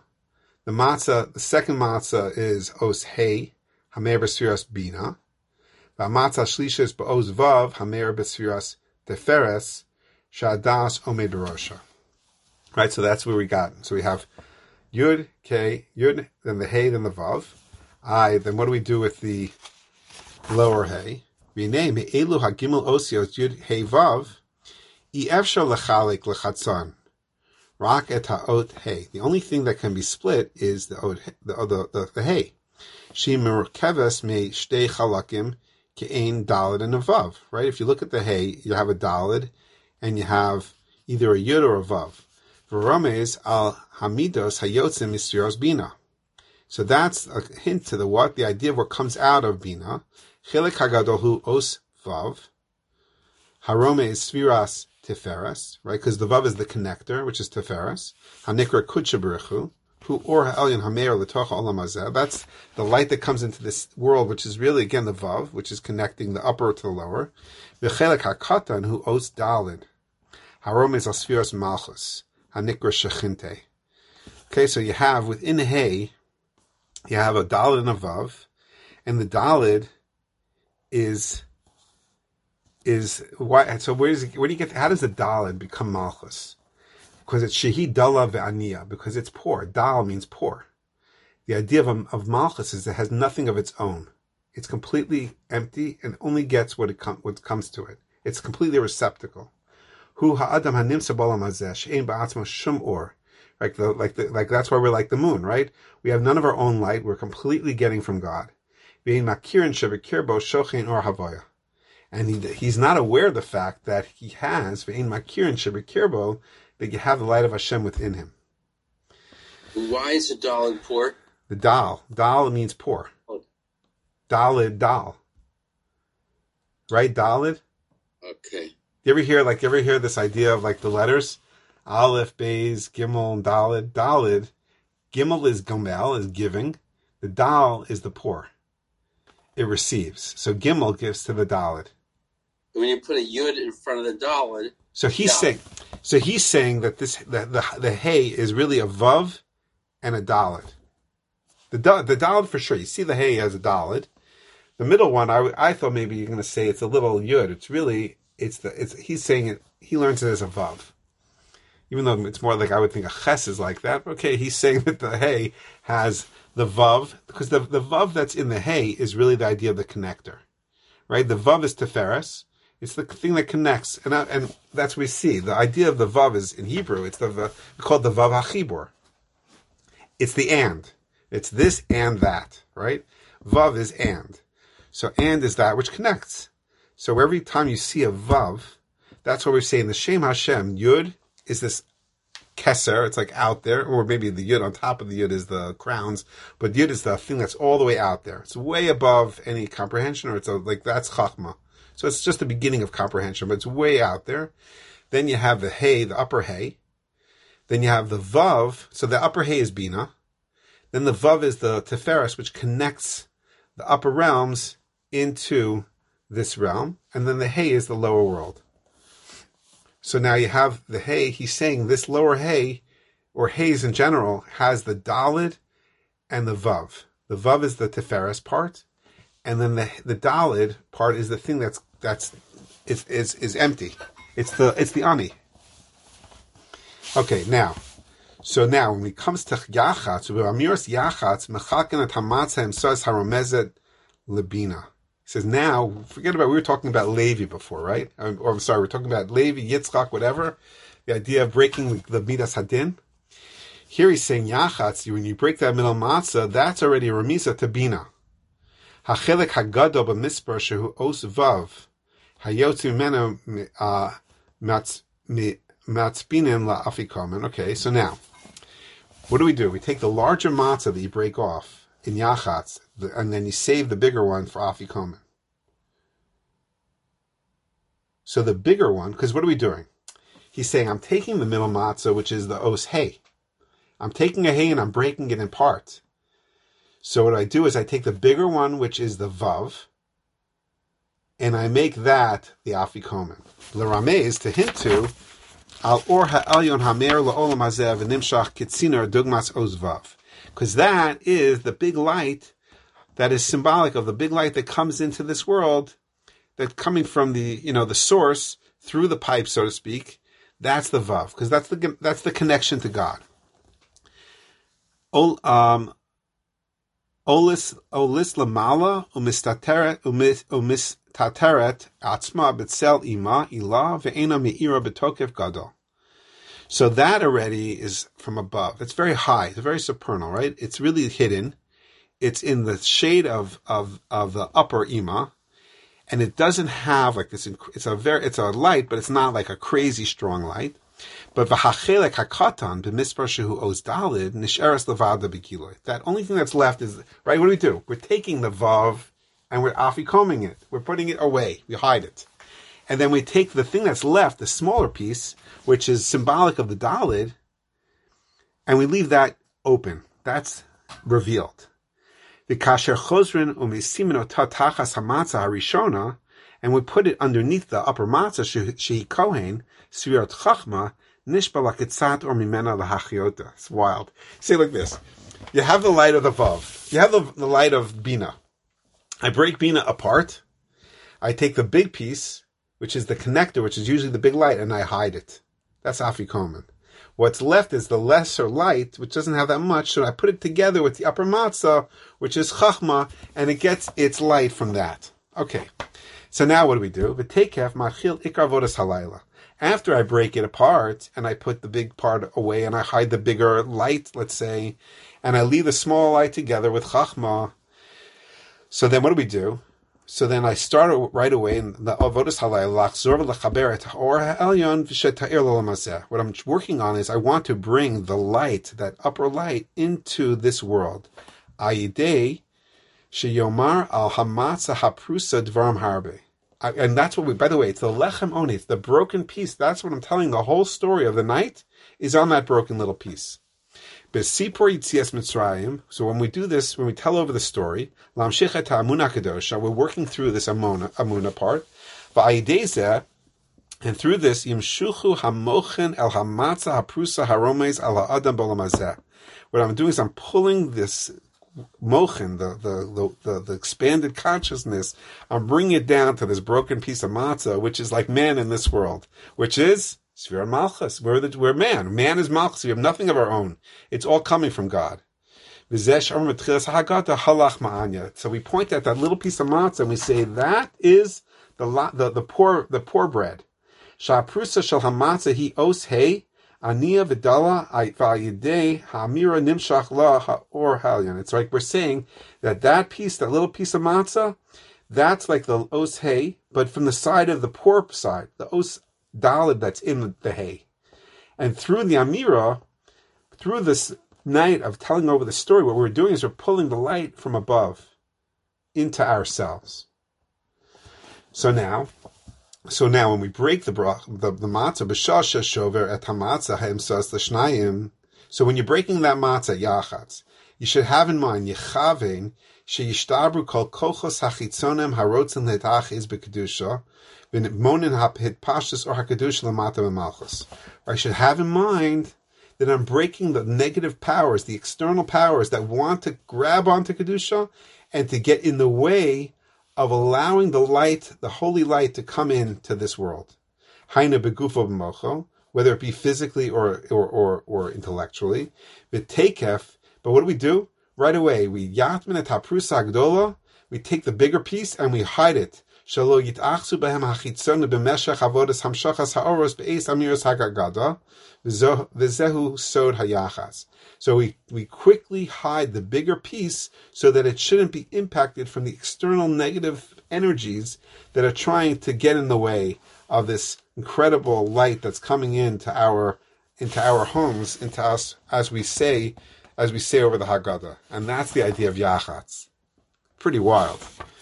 The second matzah is Os Hei, Hameir B'Sfiras Bina. The matzah Shlisha is B'Os Vav, Hameir B'Sfiras Teferes, Shadas Omed B'Rosha. Right, so that's where we got. So we have Yud, Kei, Yud, then the Hei, then the Vav. Then what do we do with the lower hay? Rename elu hagimel osios yud hey vav efshar lechalik lechatzon rak et haot hay. The only thing that can be split is the hay. She merkeves me shtei chalakim ke'ein dalid and a vav. Right? If you look at the hay, you have a dalid and you have either a yud or a vav. V'romes al hamidos hayotzim misfiros bina. So that's a hint to the idea of what comes out of Bina. Chilek hagadol hu os vav. Harome is sfiras teferes, right? Because the vav is the connector, which is teferes. Hanikra kudsha b'rechu, hu or ha'elyon hameir l'toch olam hazeh. That's the light that comes into this world, which is really, again, the vav, which is connecting the upper to the lower. V'chelek hakatan hu os dalid. Harome is sfiras malchus. Hanikra shechinte. Okay, so you have, within hay, you have a dalid and a vav, and the dalid is why? So where do you get? How does the dalid become malchus? Because it's shehi dala ve'aniya, because it's poor. Dal means poor. The idea of malchus is it has nothing of its own. It's completely empty and only gets what comes to it. It's completely a receptacle. Hu ha'adam hanimsa b'olam hazeh she'ein ba'atzmo shum or. Like that's why we're like the moon, right? We have none of our own light. We're completely getting from God. And he's not aware of the fact that he has that you have the light of Hashem within him. Why is the dalid poor? The dal means poor. Oh. Dalid, dal. Right, dalid? Okay. You ever hear this idea of like the letters? Aleph, Beis, Gimel, Dalid. Dalid, Gimel is Gomel, is giving. The Dal is the poor. It receives. So Gimel gives to the Dalid. When you put a Yud in front of the Dalid. So he's saying that the Hay is really a Vav and a Dalid. The Dalid for sure. You see the Hay as a Dalid. The middle one, I thought maybe you're going to say it's a little Yud. It's really, he's saying it, he learns it as a Vav. Even though it's more like I would think a ches is like that. Okay, he's saying that the hay has the vav, because the vav that's in the hay is really the idea of the connector, right? The vav is teferes. It's the thing that connects, and that's what we see. The idea of the vav is, in Hebrew, it's called the vav hachibur. It's the and. It's this and that, right? Vav is and. So and is that which connects. So every time you see a vav, that's what we're saying. The Shem Hashem, Yud, is this keser, it's like out there, or maybe the yud on top of the yud is the crowns, but yud is the thing that's all the way out there. It's way above any comprehension, or that's chachma. So it's just the beginning of comprehension, but it's way out there. Then you have the hay, the upper hay. Then you have the vav, so the upper hay is bina. Then the vav is the teferes, which connects the upper realms into this realm. And then the hay is the lower world. So now you have the hay, he's saying this lower hay, or hays in general, has the dalid and the vav. The vav is the teferes part, and then the dalid part is the thing that's empty. It's the ani. Okay, now when it comes to yachatz, amiras yachatz, mechaken et hamatzah himsos haromezet lebina. He says, now, forget about, we were talking about Levi before, right? Or I'm sorry, we're talking about Levi, Yitzchak, whatever. The idea of breaking the Midas Hadin. Here he's saying, Yachatz, when you break that middle matzah, that's already a remisa to bina. Hachelek hagado b'mispar shehu os vav. Hayotzi mimeno matzbinin la'afikomen. Okay, so now, what do? We take the larger matzah that you break off in Yachatz, and then you save the bigger one for afikomen. So the bigger one, because what are we doing? He's saying, I'm taking the middle matzah, which is the os hey. I'm taking a hay and I'm breaking it in parts. So what I do is I take the bigger one, which is the vav, and I make that the afikomen. L'ramez, to hint to, al or ha'elyon hamer la'olam hazeh v'nimshach kitziner dugmas os vav. Because that is the big light that is symbolic of the big light that comes into this world, that's coming from the, the source through the pipe, so to speak. That's the vav, because that's the connection to God. Olis lamala umistateret atzma betzel ima ilah ve'ena me'ira betokef gadol. So that already is from above. It's very high. It's very supernal, right? It's really hidden. It's in the shade of the upper ima, and it doesn't have like this. It's a light, but it's not like a crazy strong light. But v'hachelek hakatan b'mispar shehu os dalid nisheres levada b'kiloy. That only thing that's left is, right, what do? We're taking the vav and we're afikoming it. We're putting it away. We hide it. And then we take the thing that's left, the smaller piece, which is symbolic of the dalid, and we leave that open. That's revealed. V'kasher chozrin u'misimin ota tachas hamatzah harishona, and we put it underneath the upper matzah, shehi kohen, svirat chachma, nishba lakitzat or mimena lahachiota. It's wild. Say it like this. You have the light of the vav. You have the light of bina. I break bina apart. I take the big piece, which is the connector, which is usually the big light, and I hide it. That's afikomen. What's left is the lesser light, which doesn't have that much, so I put it together with the upper matzah, which is chachma, and it gets its light from that. Okay. So now what do? V'tekef machil ikar vodas halayla. After I break it apart, and I put the big part away, and I hide the bigger light, let's say, and I leave the small light together with chachma, so then what do? So then I start right away in the avodas halayla, lachzor v'lechaber et ha'or ha'elyon v'sheta'ir l'lamazeh. What I'm working on is I want to bring the light, that upper light, into this world. Ayidei sheyomar al hamatzah haprusa dvaram harbe. And that's what by the way, it's the lechem oni, it's the broken piece. That's what I'm telling. The whole story of the night is on that broken little piece. Besipor Yitzias Mitzrayim. So when we do this, when we tell over the story, Lamshich et ha'amuna kadosha, we're working through this amuna part. Va'ayidezeh, and through this, yimshuchu hamochen el hamatzah haprusa haromes ala adam bolamazeh. What I'm doing is I'm pulling this mochen, the expanded consciousness, I'm bringing it down to this broken piece of matzah, which is like man in this world, which is Sfira Malchus. We're man. Man is Malchus. We have nothing of our own. It's all coming from God. So we point at that little piece of matzah and we say that is the poor bread. Sha'prusa shel hamatzah hi os hey. Aniya v'dala v'ayidei ha'amira nimshach la ha'or halyan. It's like we're saying that piece, that little piece of matzah, that's like the os hay, but from the side of the poor side, the os dalid that's in the hay. And through the amira, through this night of telling over the story, what we're doing is we're pulling the light from above into ourselves. So now when we break the matzah, b'shasha shover et hamatzah ha'imsas l'shnayim. So when you're breaking that matzah yachatz, you should have in mind yechavein sheyishtabru kol kochos hachitzonim harotzin letachiz b'kedusha v'monin ha'pit pashtus or ha'kedusha l'mata b'malchus. I should have in mind that I'm breaking the negative powers, the external powers that want to grab onto kedusha and to get in the way of allowing the light, the holy light, to come into this world. Haina begufo b'mocho, whether it be physically or intellectually. V'tekef, but what do? Right away, we yatmin et haprusa agdola, we take the bigger piece and we hide it. Shelo yitachzu behem hachitzonu b'meshech avodas hamshachas ha'oros be'eis amiros hagagada v'zehu sod hayachas. So we quickly hide the bigger piece so that it shouldn't be impacted from the external negative energies that are trying to get in the way of this incredible light that's coming into our homes, into us, as we say over the Haggadah. And that's the idea of Yachatz. Pretty wild.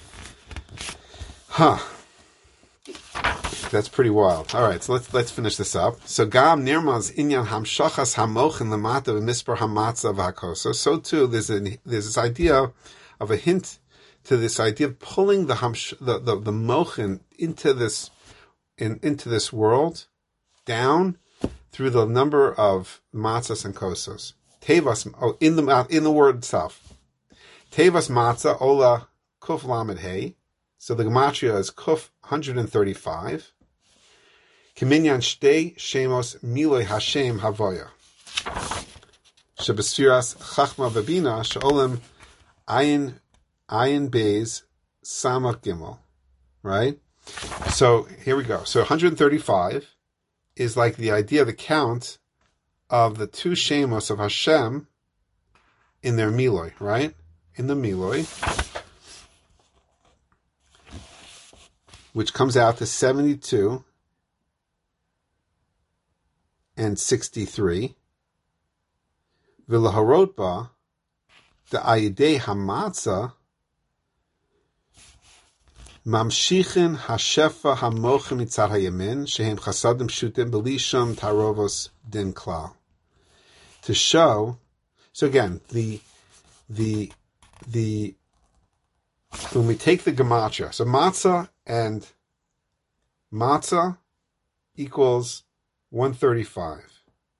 That's pretty wild. All right, so let's finish this up. So Gam Nirmaz Inyan Hamshachas Hamochin Lamata V'Mispar Hamatza V'Hakoso. So too, there's this idea of a hint to this idea of pulling the mochin into this world down through the number of matzahs and kosos. Tevas in the word itself. Tevas matzah ola kuf lamed hey. So the gematria is kuf 135. Kiminyan shtei shemos miloi Hashem havoya. Shebesfiras chachma v'bina she'olim ayin beis samach gimel. Right? So here we go. So 135 is like the idea, the count of the two shemos of Hashem in their miloi, right? In the miloi, which comes out to 72 and 63. V'laharot ba the ayidei hamatzah mamshichin hashefa hamochim mitzad hayamin shehem chasadim shutim belisham tarovos din klal. To show, so again, the when we take the gematria, so matzah equals 135,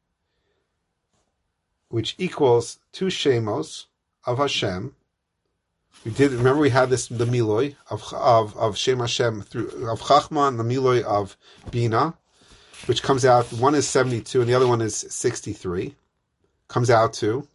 which equals two shemos of Hashem. Remember we had this, the miloi of Shem Hashem of Chachma and the miloi of Bina, which comes out, one is 72 and the other one is 63, comes out to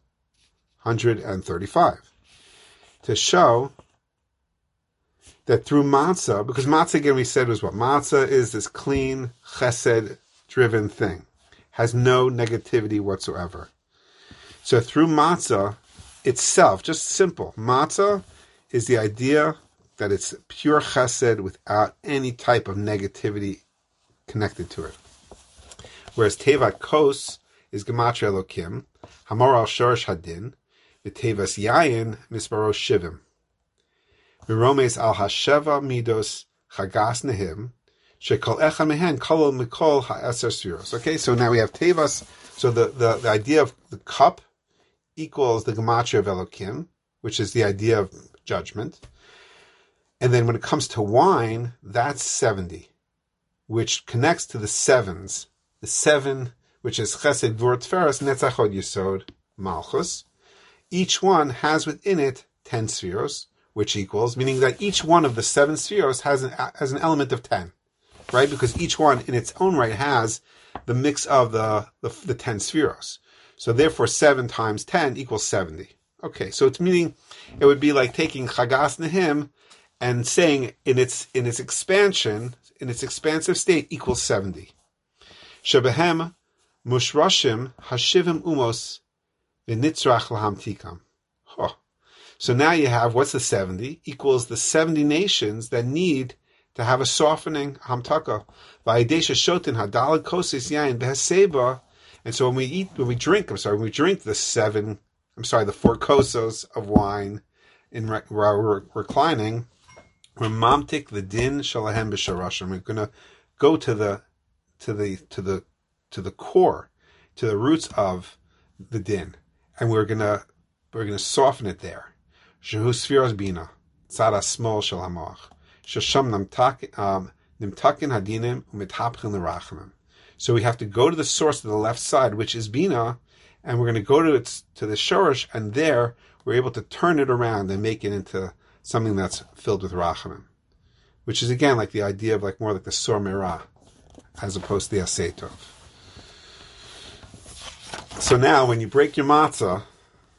135. To show that through matzah, because matzah, again, we said was what? Matzah is this clean, chesed-driven thing. Has no negativity whatsoever. So through matzah itself, just simple, matzah is the idea that it's pure chesed without any type of negativity connected to it. Whereas tevat kos is gematria elokim, hamor al shorish hadin, v'tevas yayin misbaros shivim. Miromes al hasheva midos chagas nehim, shekol echa mehen kolol mikol ha'eser sfiros. Okay, so now we have tevas, so the idea of the cup equals the gematria of elokim, which is the idea of judgment. And then when it comes to wine, that's 70, which connects to the sevens. The seven, which is chesed, gvur, tferes, netzach, hod, yesod, malchus. Each one has within it 10 spheros, which equals, meaning that each one of the 7 spheros has an element of 10, right? Because each one in its own right has the mix of the 10 spheros. So therefore 7 times 10 equals 70. Okay, so it's meaning it would be like taking Chagas Nehim and saying in its expansion, in its expansive state equals 70. Shebehem mushrashim hashivim umos v'nitzrach lahamtikam. So now you have, what's the 70? Equals the 70 nations that need to have a softening hamtaka. Va'idesha shotin hadalad kosis yain behaseba. And so when we drink the 4 kosos of wine while we're reclining, we're mamtik the din shalahem b'sharashim. We're going to go to the core, to the roots of the din, and we're gonna soften it there. Shehu sfiros bina, tzara smol shel hamoach, shesham nimtakin hadinim u'mithapchin l'rachamim. So we have to go to the source of the left side, which is bina, and we're going to go to the shorish, and there we're able to turn it around and make it into something that's filled with rachamim, which is again like the idea of like more like the sor merah, as opposed to the asetov. So now when you break your matzah,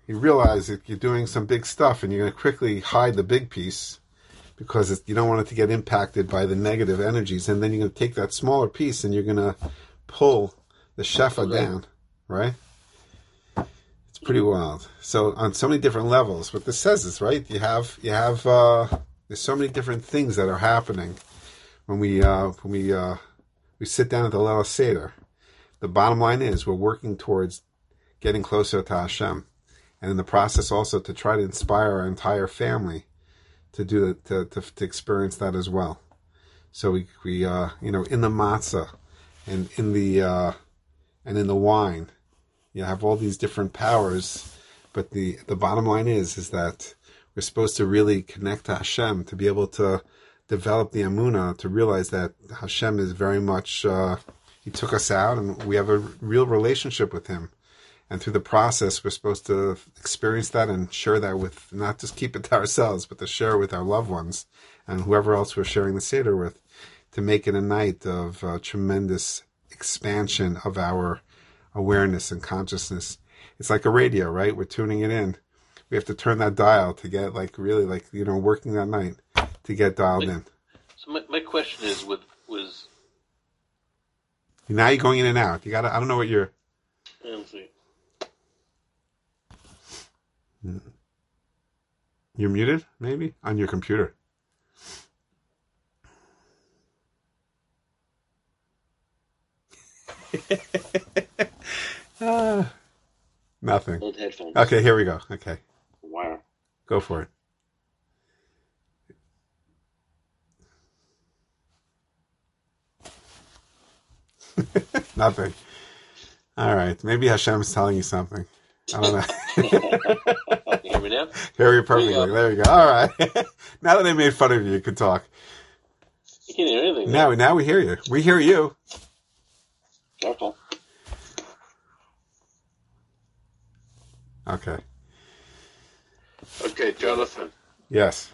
you realize that you're doing some big stuff, and you're going to quickly hide the big piece because you don't want it to get impacted by the negative energies, and then you're going to take that smaller piece and you're going to pull the shefa down, right? It's pretty wild. So on so many different levels, what this says is, right, you have there's so many different things that are happening when we sit down at the Leil Seder. The bottom line is we're working towards getting closer to Hashem, and in the process also to try to inspire our entire family to do to experience that as well. So we in the matzah and in the wine, you have all these different powers, but the bottom line is that we're supposed to really connect to Hashem, to be able to develop the emunah, to realize that Hashem is very much He took us out, and we have a real relationship with Him. And through the process, we're supposed to experience that and share that with, not just keep it to ourselves, but to share with our loved ones and whoever else we're sharing the Seder with, to make it a night of tremendous expansion of our awareness and consciousness. It's like a radio, right? We're tuning it in. We have to turn that dial to get working that night to get dialed in. So my question is, was now you're going in and out. I don't know what you're. Let's see. You're muted, maybe, on your computer. Nothing. Old headphones. Okay, here we go. Okay. Wire. Go for it. Nothing. All right. Maybe Hashem is telling you something. I don't know. You hear me now? Hear you perfectly. There you go. All right. Now that I made fun of you, you can talk. You can't hear anything. Now we hear you. We hear you. Careful. Okay. Okay, Jonathan. Yes.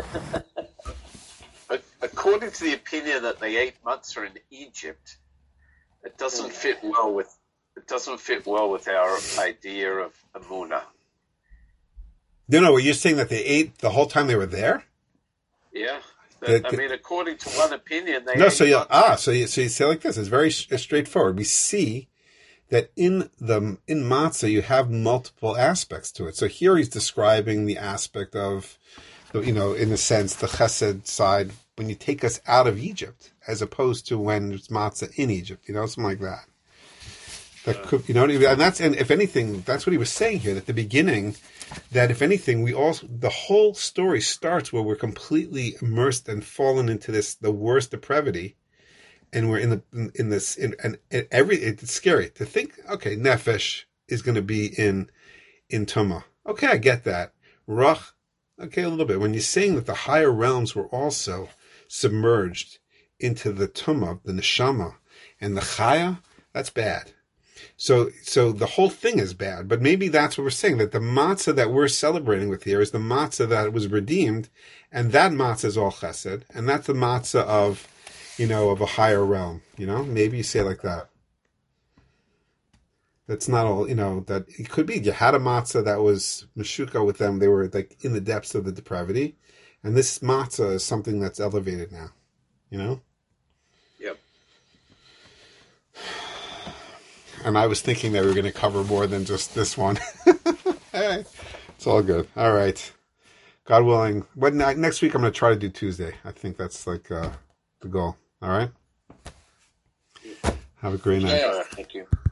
According to the opinion that they ate matzah in Egypt, it doesn't fit well with our idea of emunah. No. Well, you're saying that they ate the whole time they were there? Yeah. According to one opinion, they no. ate So you matzah. so you say like this. It's very straightforward. We see that in matzah you have multiple aspects to it. So here he's describing the aspect of, in a sense, the chesed side when you take us out of Egypt, as opposed to when it's matzah in Egypt. Something like that. That could, and if anything, that's what he was saying here at the beginning. That if anything, the whole story starts where we're completely immersed and fallen into the worst depravity, and we're it's scary to think. Okay, nefesh is going to be in tumah. Okay, I get that. Ruach, okay, a little bit. When you're saying that the higher realms were also submerged into the tumah, the neshama, and the chaya, that's bad. So the whole thing is bad, but maybe that's what we're saying, that the matzah that we're celebrating with here is the matzah that was redeemed, and that matzah is all chesed, and that's the matzah of, of a higher realm, maybe you say it like that. That's not all, that it could be, you had a matzah that was meshuka with them, they were like in the depths of the depravity, and this matzah is something that's elevated now, Yep. And I was thinking that we were going to cover more than just this one. Hey, it's all good. All right. God willing. Next week I'm going to try to do Tuesday. I think that's like the goal. All right? Have a great night. Yeah, thank you.